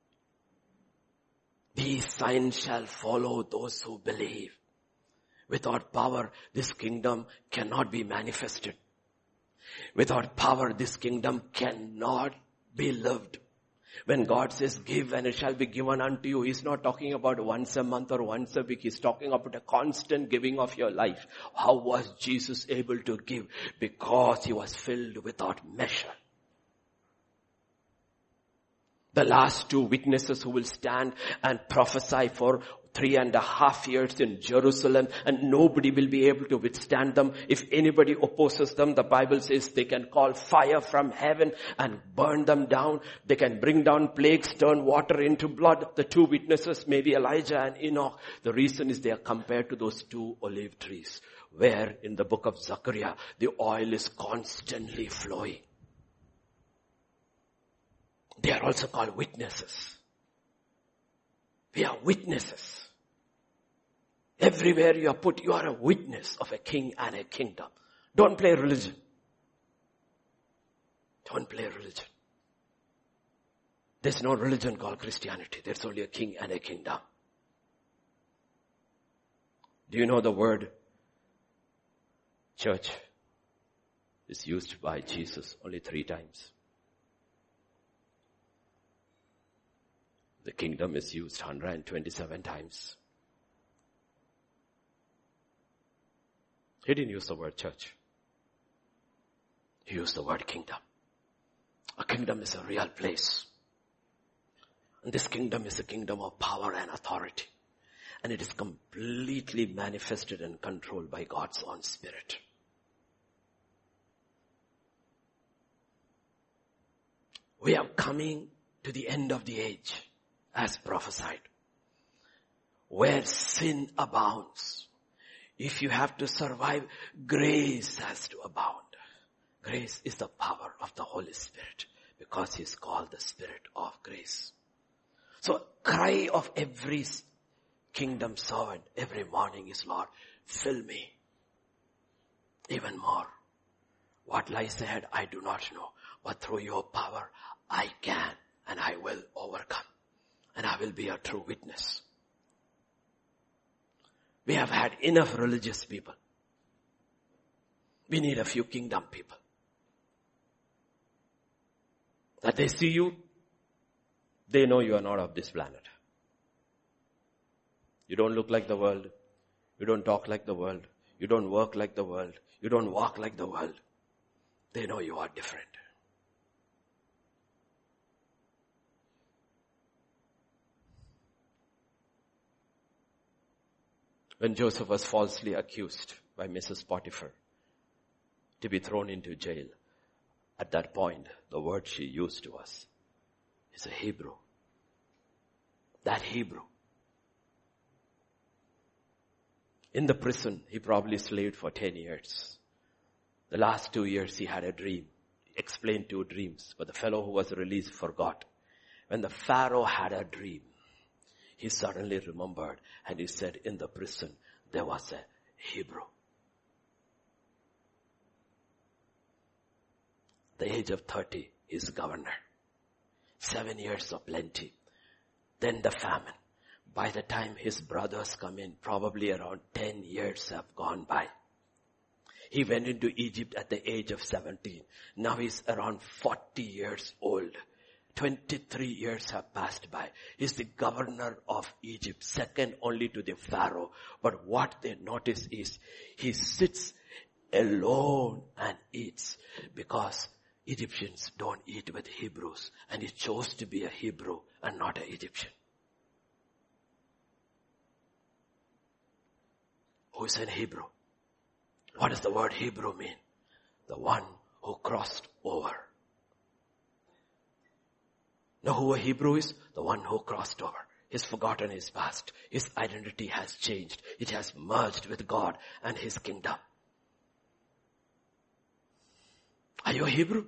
These signs shall follow those who believe. Without power, this kingdom cannot be manifested. Without power, this kingdom cannot be lived. When God says give and it shall be given unto you, he's not talking about once a month or once a week. He's talking about a constant giving of your life. How was Jesus able to give? Because he was filled without measure. The last two witnesses who will stand and prophesy for Three and a half years in Jerusalem, and nobody will be able to withstand them. If anybody opposes them, the Bible says they can call fire from heaven and burn them down. They can bring down plagues, turn water into blood. The two witnesses may be Elijah and Enoch. The reason is they are compared to those two olive trees, where in the book of Zechariah, the oil is constantly flowing. They are also called witnesses. We are witnesses. Everywhere you are put, you are a witness of a king and a kingdom. Don't play religion. Don't play religion. There's no religion called Christianity. There's only a king and a kingdom. Do you know the word church is used by Jesus only three times? The kingdom is used one hundred twenty-seven times. He didn't use the word church. He used the word kingdom. A kingdom is a real place. And this kingdom is a kingdom of power and authority. And it is completely manifested and controlled by God's own Spirit. We are coming to the end of the age, as prophesied, where sin abounds. If you have to survive, grace has to abound. Grace is the power of the Holy Spirit, because He is called the Spirit of grace. So cry of every kingdom servant every morning is, Lord, fill me even more. What lies ahead, I do not know. But through your power, I can and I will overcome. And I will be a true witness. We have had enough religious people. We need a few kingdom people. That they see you, they know you are not of this planet. You don't look like the world. You don't talk like the world. You don't work like the world. You don't walk like the world. They know you are different. When Joseph was falsely accused by Missus Potiphar to be thrown into jail, at that point, the word she used to us is a Hebrew. That Hebrew. In the prison, he probably slaved for ten years. The last two years he had a dream. He explained two dreams, but the fellow who was released forgot. When the Pharaoh had a dream, he suddenly remembered and he said, in the prison there was a Hebrew. The age of thirty, he's governor. Seven years of plenty. Then the famine. By the time his brothers come in, probably around ten years have gone by. He went into Egypt at the age of seventeen. Now he's around forty years old. twenty-three years have passed by. He's the governor of Egypt, second only to the Pharaoh. But what they notice is he sits alone and eats, because Egyptians don't eat with Hebrews, and he chose to be a Hebrew and not an Egyptian. Who is an Hebrew? What does the word Hebrew mean? The one who crossed over. Know who a Hebrew is? The one who crossed over. He's forgotten his past. His identity has changed. It has merged with God and His kingdom. Are you a Hebrew?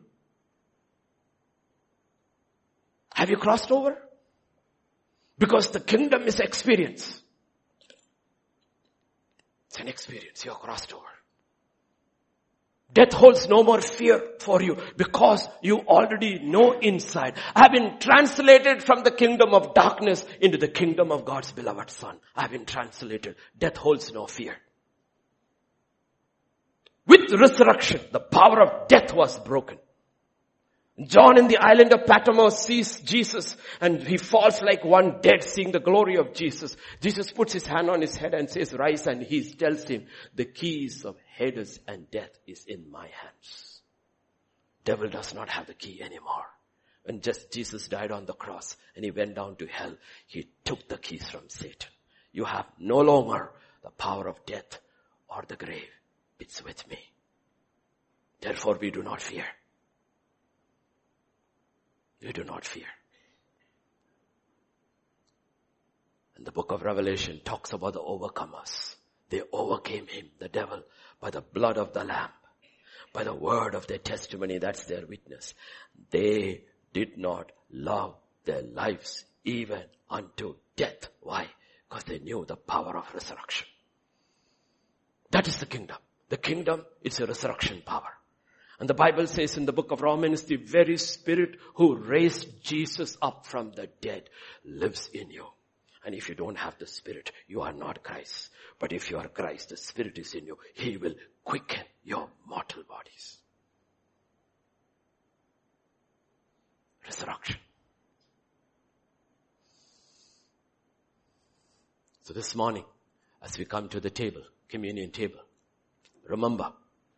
Have you crossed over? Because the kingdom is experience. It's an experience. You have crossed over. Death holds no more fear for you because you already know inside. I have been translated from the kingdom of darkness into the kingdom of God's beloved Son. I have been translated. Death holds no fear. With resurrection, the power of death was broken. John in the island of Patmos sees Jesus and he falls like one dead, seeing the glory of Jesus. Jesus puts his hand on his head and says, rise, and he tells him, the keys of Hades and death is in my hands. Devil does not have the key anymore. When just Jesus died on the cross and he went down to hell, he took the keys from Satan. You have no longer the power of death or the grave. It's with me. Therefore we do not fear. We do not fear. And the book of Revelation talks about the overcomers. They overcame him, the devil, by the blood of the Lamb, by the word of their testimony. That's their witness. They did not love their lives even unto death. Why? Because they knew the power of resurrection. That is the kingdom. The kingdom is a resurrection power. And the Bible says in the book of Romans, the very Spirit who raised Jesus up from the dead lives in you. And if you don't have the Spirit, you are not Christ. But if you are Christ, the Spirit is in you. He will quicken your mortal bodies. Resurrection. So this morning, as we come to the table, communion table, remember,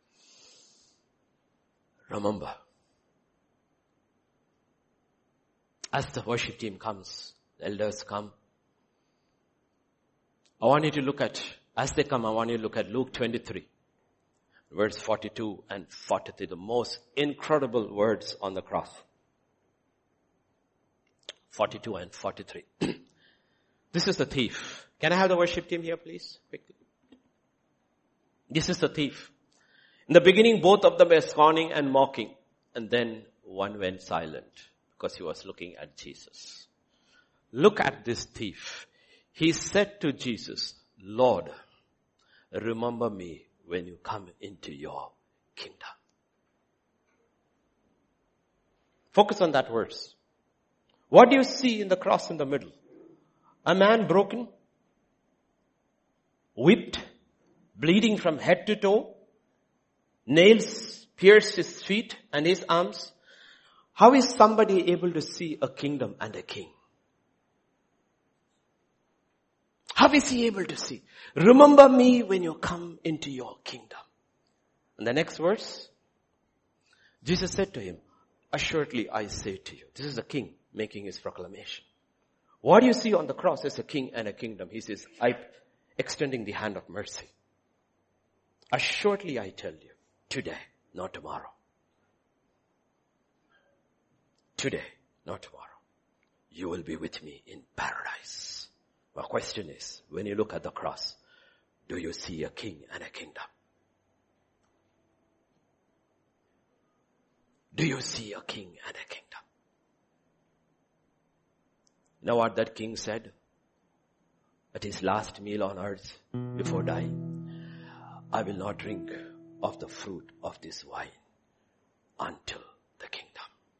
remember, as the worship team comes, the elders come, I want you to look at, as they come, I want you to look at Luke twenty-three, verse forty-two and forty-three, the most incredible words on the cross. forty-two and forty-three. This is the thief. Can I have the worship team here, please? Quickly. This is the thief. In the beginning, both of them were scorning and mocking. And then one went silent because he was looking at Jesus. Look at this thief. He said to Jesus, Lord, remember me when you come into your kingdom. Focus on that verse. What do you see in the cross in the middle? A man broken, whipped, bleeding from head to toe, nails pierced his feet and his arms. How is somebody able to see a kingdom and a king? How is he able to see? Remember me when you come into your kingdom. And the next verse, Jesus said to him, assuredly I say to you. This is the king making his proclamation. What do you see on the cross is a king and a kingdom. He says, I extending the hand of mercy. Assuredly I tell you, today, not tomorrow. Today, not tomorrow. You will be with me in paradise. My question is, when you look at the cross, do you see a king and a kingdom? Do you see a king and a kingdom? You know what that king said at his last meal on earth before dying? I will not drink of the fruit of this wine until the kingdom.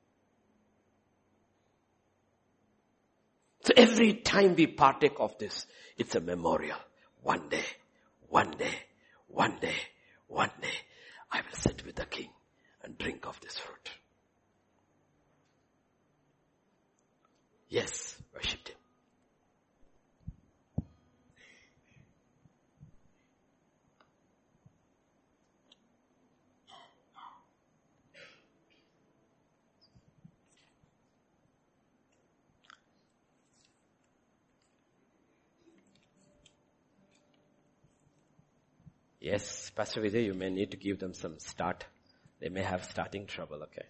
So every time we partake of this, it's a memorial. One day, one day, one day, one day, I will sit with the king and drink of this fruit. Yes, worship him. Yes, Pastor Vijay, you may need to give them some start. They may have starting trouble, okay?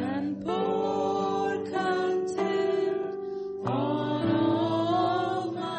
All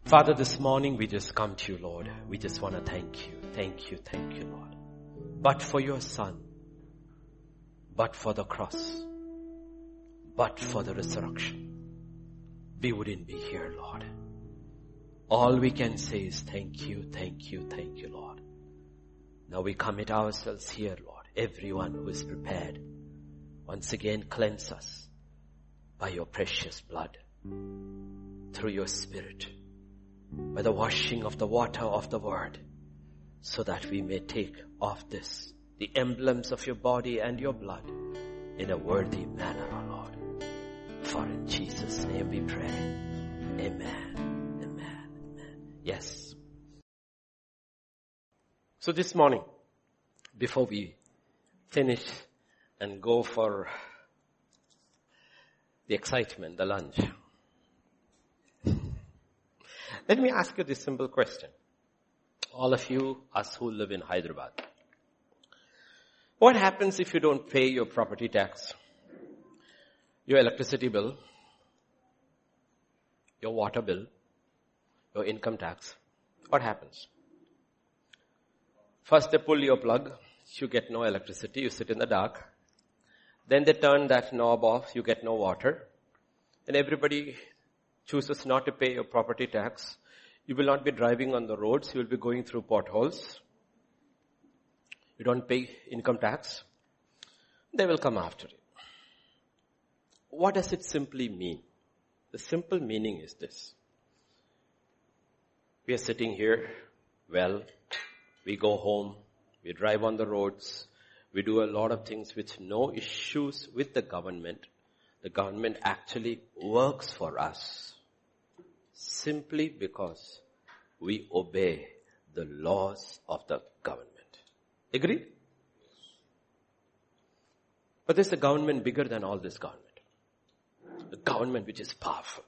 Father, this morning we just come to you, Lord. We just want to thank you, thank you, thank you, Lord. But for your Son, but for the cross, but for the resurrection, we wouldn't be here, Lord. All we can say is thank you, thank you, thank you, Lord. Now we commit ourselves here, Lord. Everyone who is prepared, once again cleanse us by your precious blood, through your Spirit, by the washing of the water of the word, so that we may take of this, the emblems of your body and your blood, in a worthy manner, O Lord. For in Jesus' name we pray. Amen. Amen. Amen. Yes. So this morning, before we finish and go for the excitement, the lunch, let me ask you this simple question. All of you, us who live in Hyderabad. What happens if you don't pay your property tax, your electricity bill, your water bill, your income tax? What happens? First they pull your plug, you get no electricity, you sit in the dark. Then they turn that knob off, you get no water. And everybody chooses not to pay your property tax. You will not be driving on the roads, you will be going through potholes. You don't pay income tax. They will come after you. What does it simply mean? The simple meaning is this. We are sitting here, well, we go home, we drive on the roads, we do a lot of things with no issues with the government. The government actually works for us simply because we obey the laws of the government. Agreed? But there's a government bigger than all this government. A government which is powerful.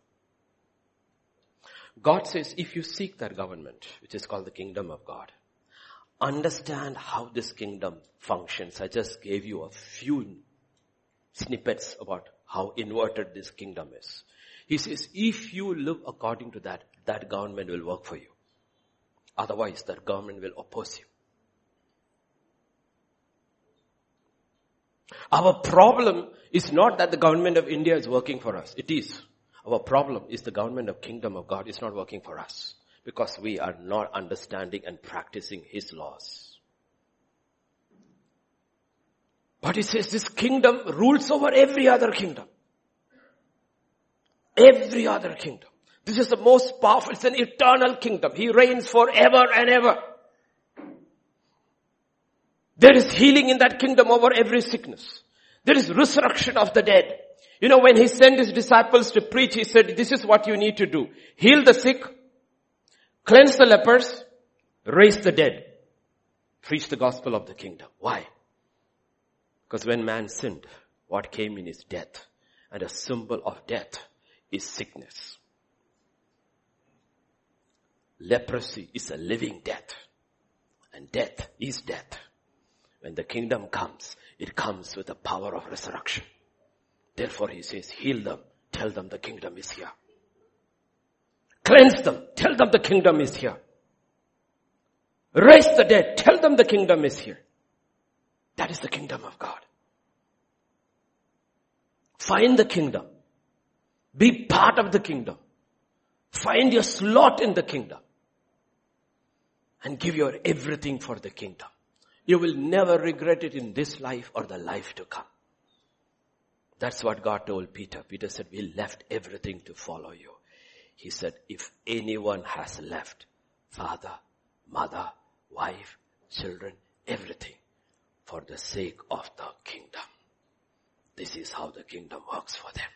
God says, if you seek that government, which is called the kingdom of God, understand how this kingdom functions. I just gave you a few snippets about how inverted this kingdom is. He says, if you live according to that, that government will work for you. Otherwise, that government will oppose you. Our problem is not that the government of India is working for us. It is. Our problem is the government of kingdom of God is not working for us because we are not understanding and practicing His laws. But He says this kingdom rules over every other kingdom. Every other kingdom. This is the most powerful. It's an eternal kingdom. He reigns forever and ever. There is healing in that kingdom over every sickness. There is resurrection of the dead. You know, when He sent His disciples to preach, He said, this is what you need to do. Heal the sick, cleanse the lepers, raise the dead, preach the gospel of the kingdom. Why? Because when man sinned, what came in is death. And a symbol of death is sickness. Leprosy is a living death. And death is death. When the kingdom comes, it comes with the power of resurrection. Therefore He says, heal them, tell them the kingdom is here. Cleanse them, tell them the kingdom is here. Raise the dead, tell them the kingdom is here. That is the kingdom of God. Find the kingdom. Be part of the kingdom. Find your slot in the kingdom. And give your everything for the kingdom. You will never regret it in this life or the life to come. That's what God told Peter. Peter said, we left everything to follow you. He said, if anyone has left father, mother, wife, children, everything for the sake of the kingdom, this is how the kingdom works for them.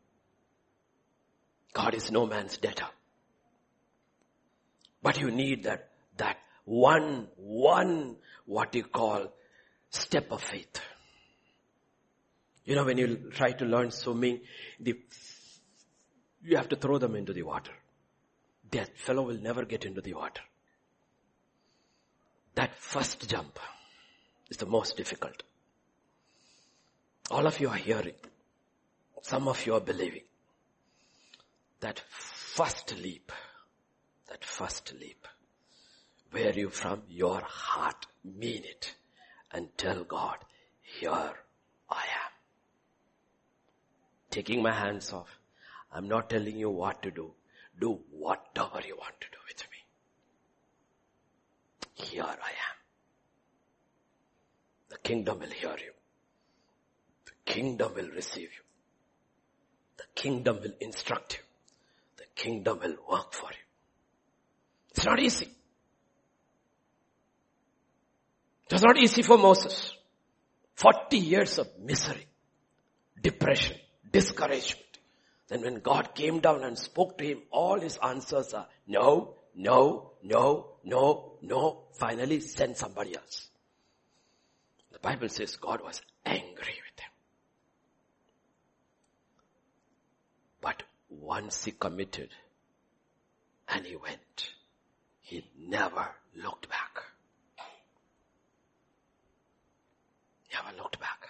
God is no man's debtor. But you need that, that one, one, what you call step of faith. You know, when you try to learn swimming, the, you have to throw them into the water. That fellow will never get into the water. That first jump is the most difficult. All of you are hearing. Some of you are believing. That first leap that first leap, where you from your heart mean it and tell God, here I am. Taking my hands off. I'm not telling you what to do. Do whatever you want to do with me. Here I am. The kingdom will hear you. The kingdom will receive you. The kingdom will instruct you. The kingdom will work for you. It's not easy. It was not easy for Moses. Forty years of misery, depression, discouragement. Then when God came down and spoke to him, all his answers are no, no, no, no, no. Finally send somebody else. The Bible says God was angry with him. But once he committed and he went, he never looked back. Never looked back.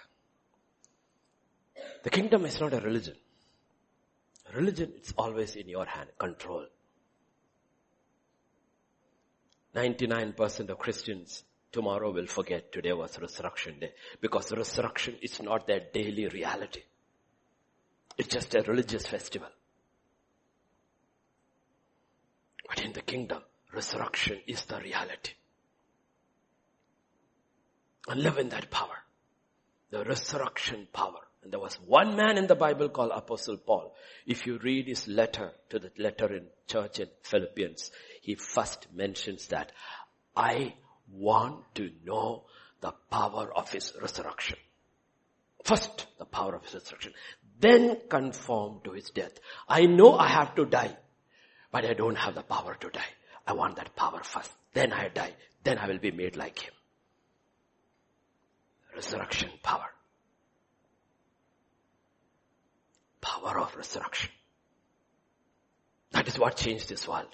The kingdom is not a religion. Religion, it's always in your hand, control. ninety-nine percent of Christians tomorrow will forget today was resurrection day. Because resurrection is not their daily reality. It's just a religious festival. But in the kingdom, resurrection is the reality. And live in that power. The resurrection power. And there was one man in the Bible called Apostle Paul. If you read his letter to the letter in church in Philippians, he first mentions that I want to know the power of his resurrection. First, the power of his resurrection. Then conform to his death. I know I have to die, but I don't have the power to die. I want that power first. Then I die. Then I will be made like him. Resurrection power. Power of resurrection. That is what changed this world.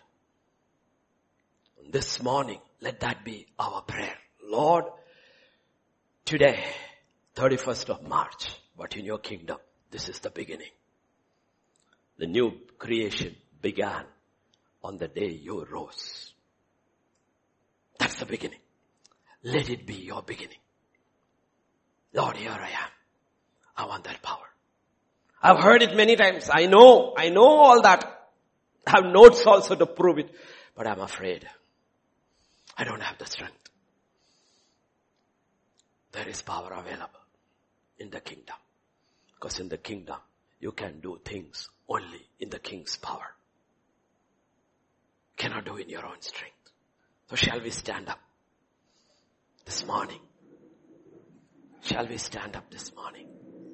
This morning, let that be our prayer. Lord, today, thirty-first of March, but in your kingdom, this is the beginning. The new creation began on the day you rose. That's the beginning. Let it be your beginning. Lord, here I am. I want that power. I've heard it many times. I know, I know all that. I have notes also to prove it. But I'm afraid. I don't have the strength. There is power available in the kingdom. Because in the kingdom, you can do things only in the king's power. Cannot do in your own strength. So shall we stand up this morning? Shall we stand up this morning?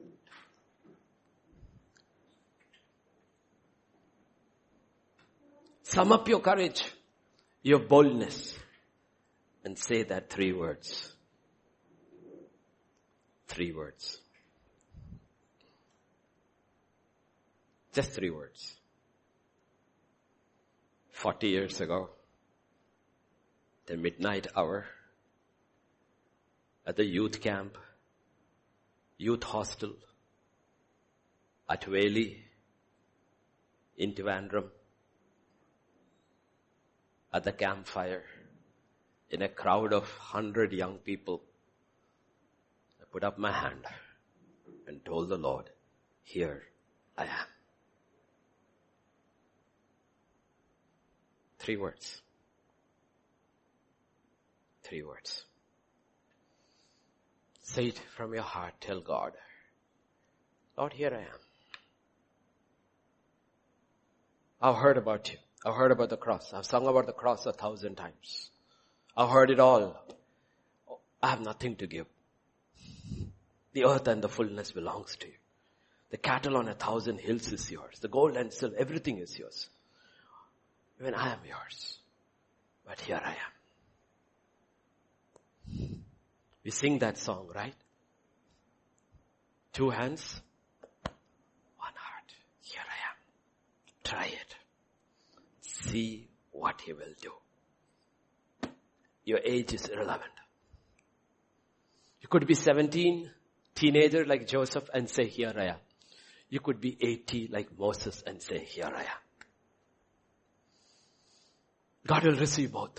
Sum up your courage, your boldness, and say that three words. Three words. Just three words. Forty years ago, the midnight hour, at the youth camp, youth hostel, at Whaley, in Trivandrum, at the campfire, in a crowd of hundred young people, I put up my hand and told the Lord, here I am. Three words. Three words. Say it from your heart. Tell God, Lord, here I am. I've heard about you. I've heard about the cross. I've sung about the cross a thousand times. I've heard it all. I have nothing to give. The earth and the fullness belongs to you. The cattle on a thousand hills is yours. The gold and silver, everything is yours. Even I am yours. But here I am. We sing that song, right? Two hands, one heart. Here I am. Try it. See what he will do. Your age is irrelevant. You could be seventeen, teenager like Joseph, and say, here I am. You could be eighty like Moses and say, here I am. God will receive both.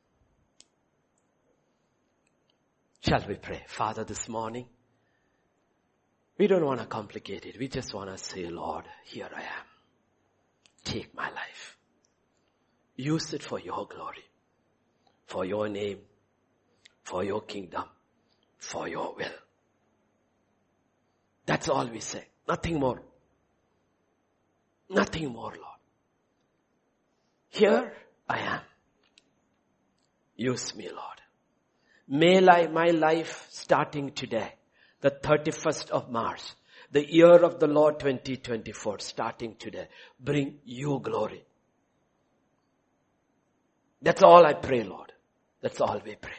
Shall we pray? Father, this morning, we don't want to complicate it. We just want to say, Lord, here I am. Take my life. Use it for your glory, for your name, for your kingdom, for your will. That's all we say. Nothing more. Nothing more, Lord. Here I am. Use me, Lord. May li- my life starting today, the thirty-first of March, the year of the Lord twenty twenty-four, starting today, bring you glory. That's all I pray, Lord. That's all we pray.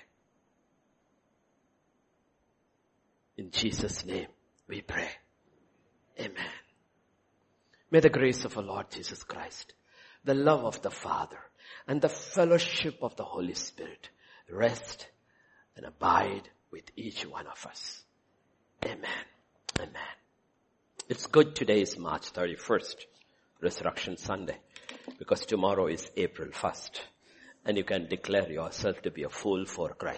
In Jesus' name we pray. Amen. May the grace of our Lord Jesus Christ, the love of the Father, and the fellowship of the Holy Spirit rest and abide with each one of us. Amen. Amen. It's good today is March thirty-first, Resurrection Sunday, because tomorrow is April first, and you can declare yourself to be a fool for Christ.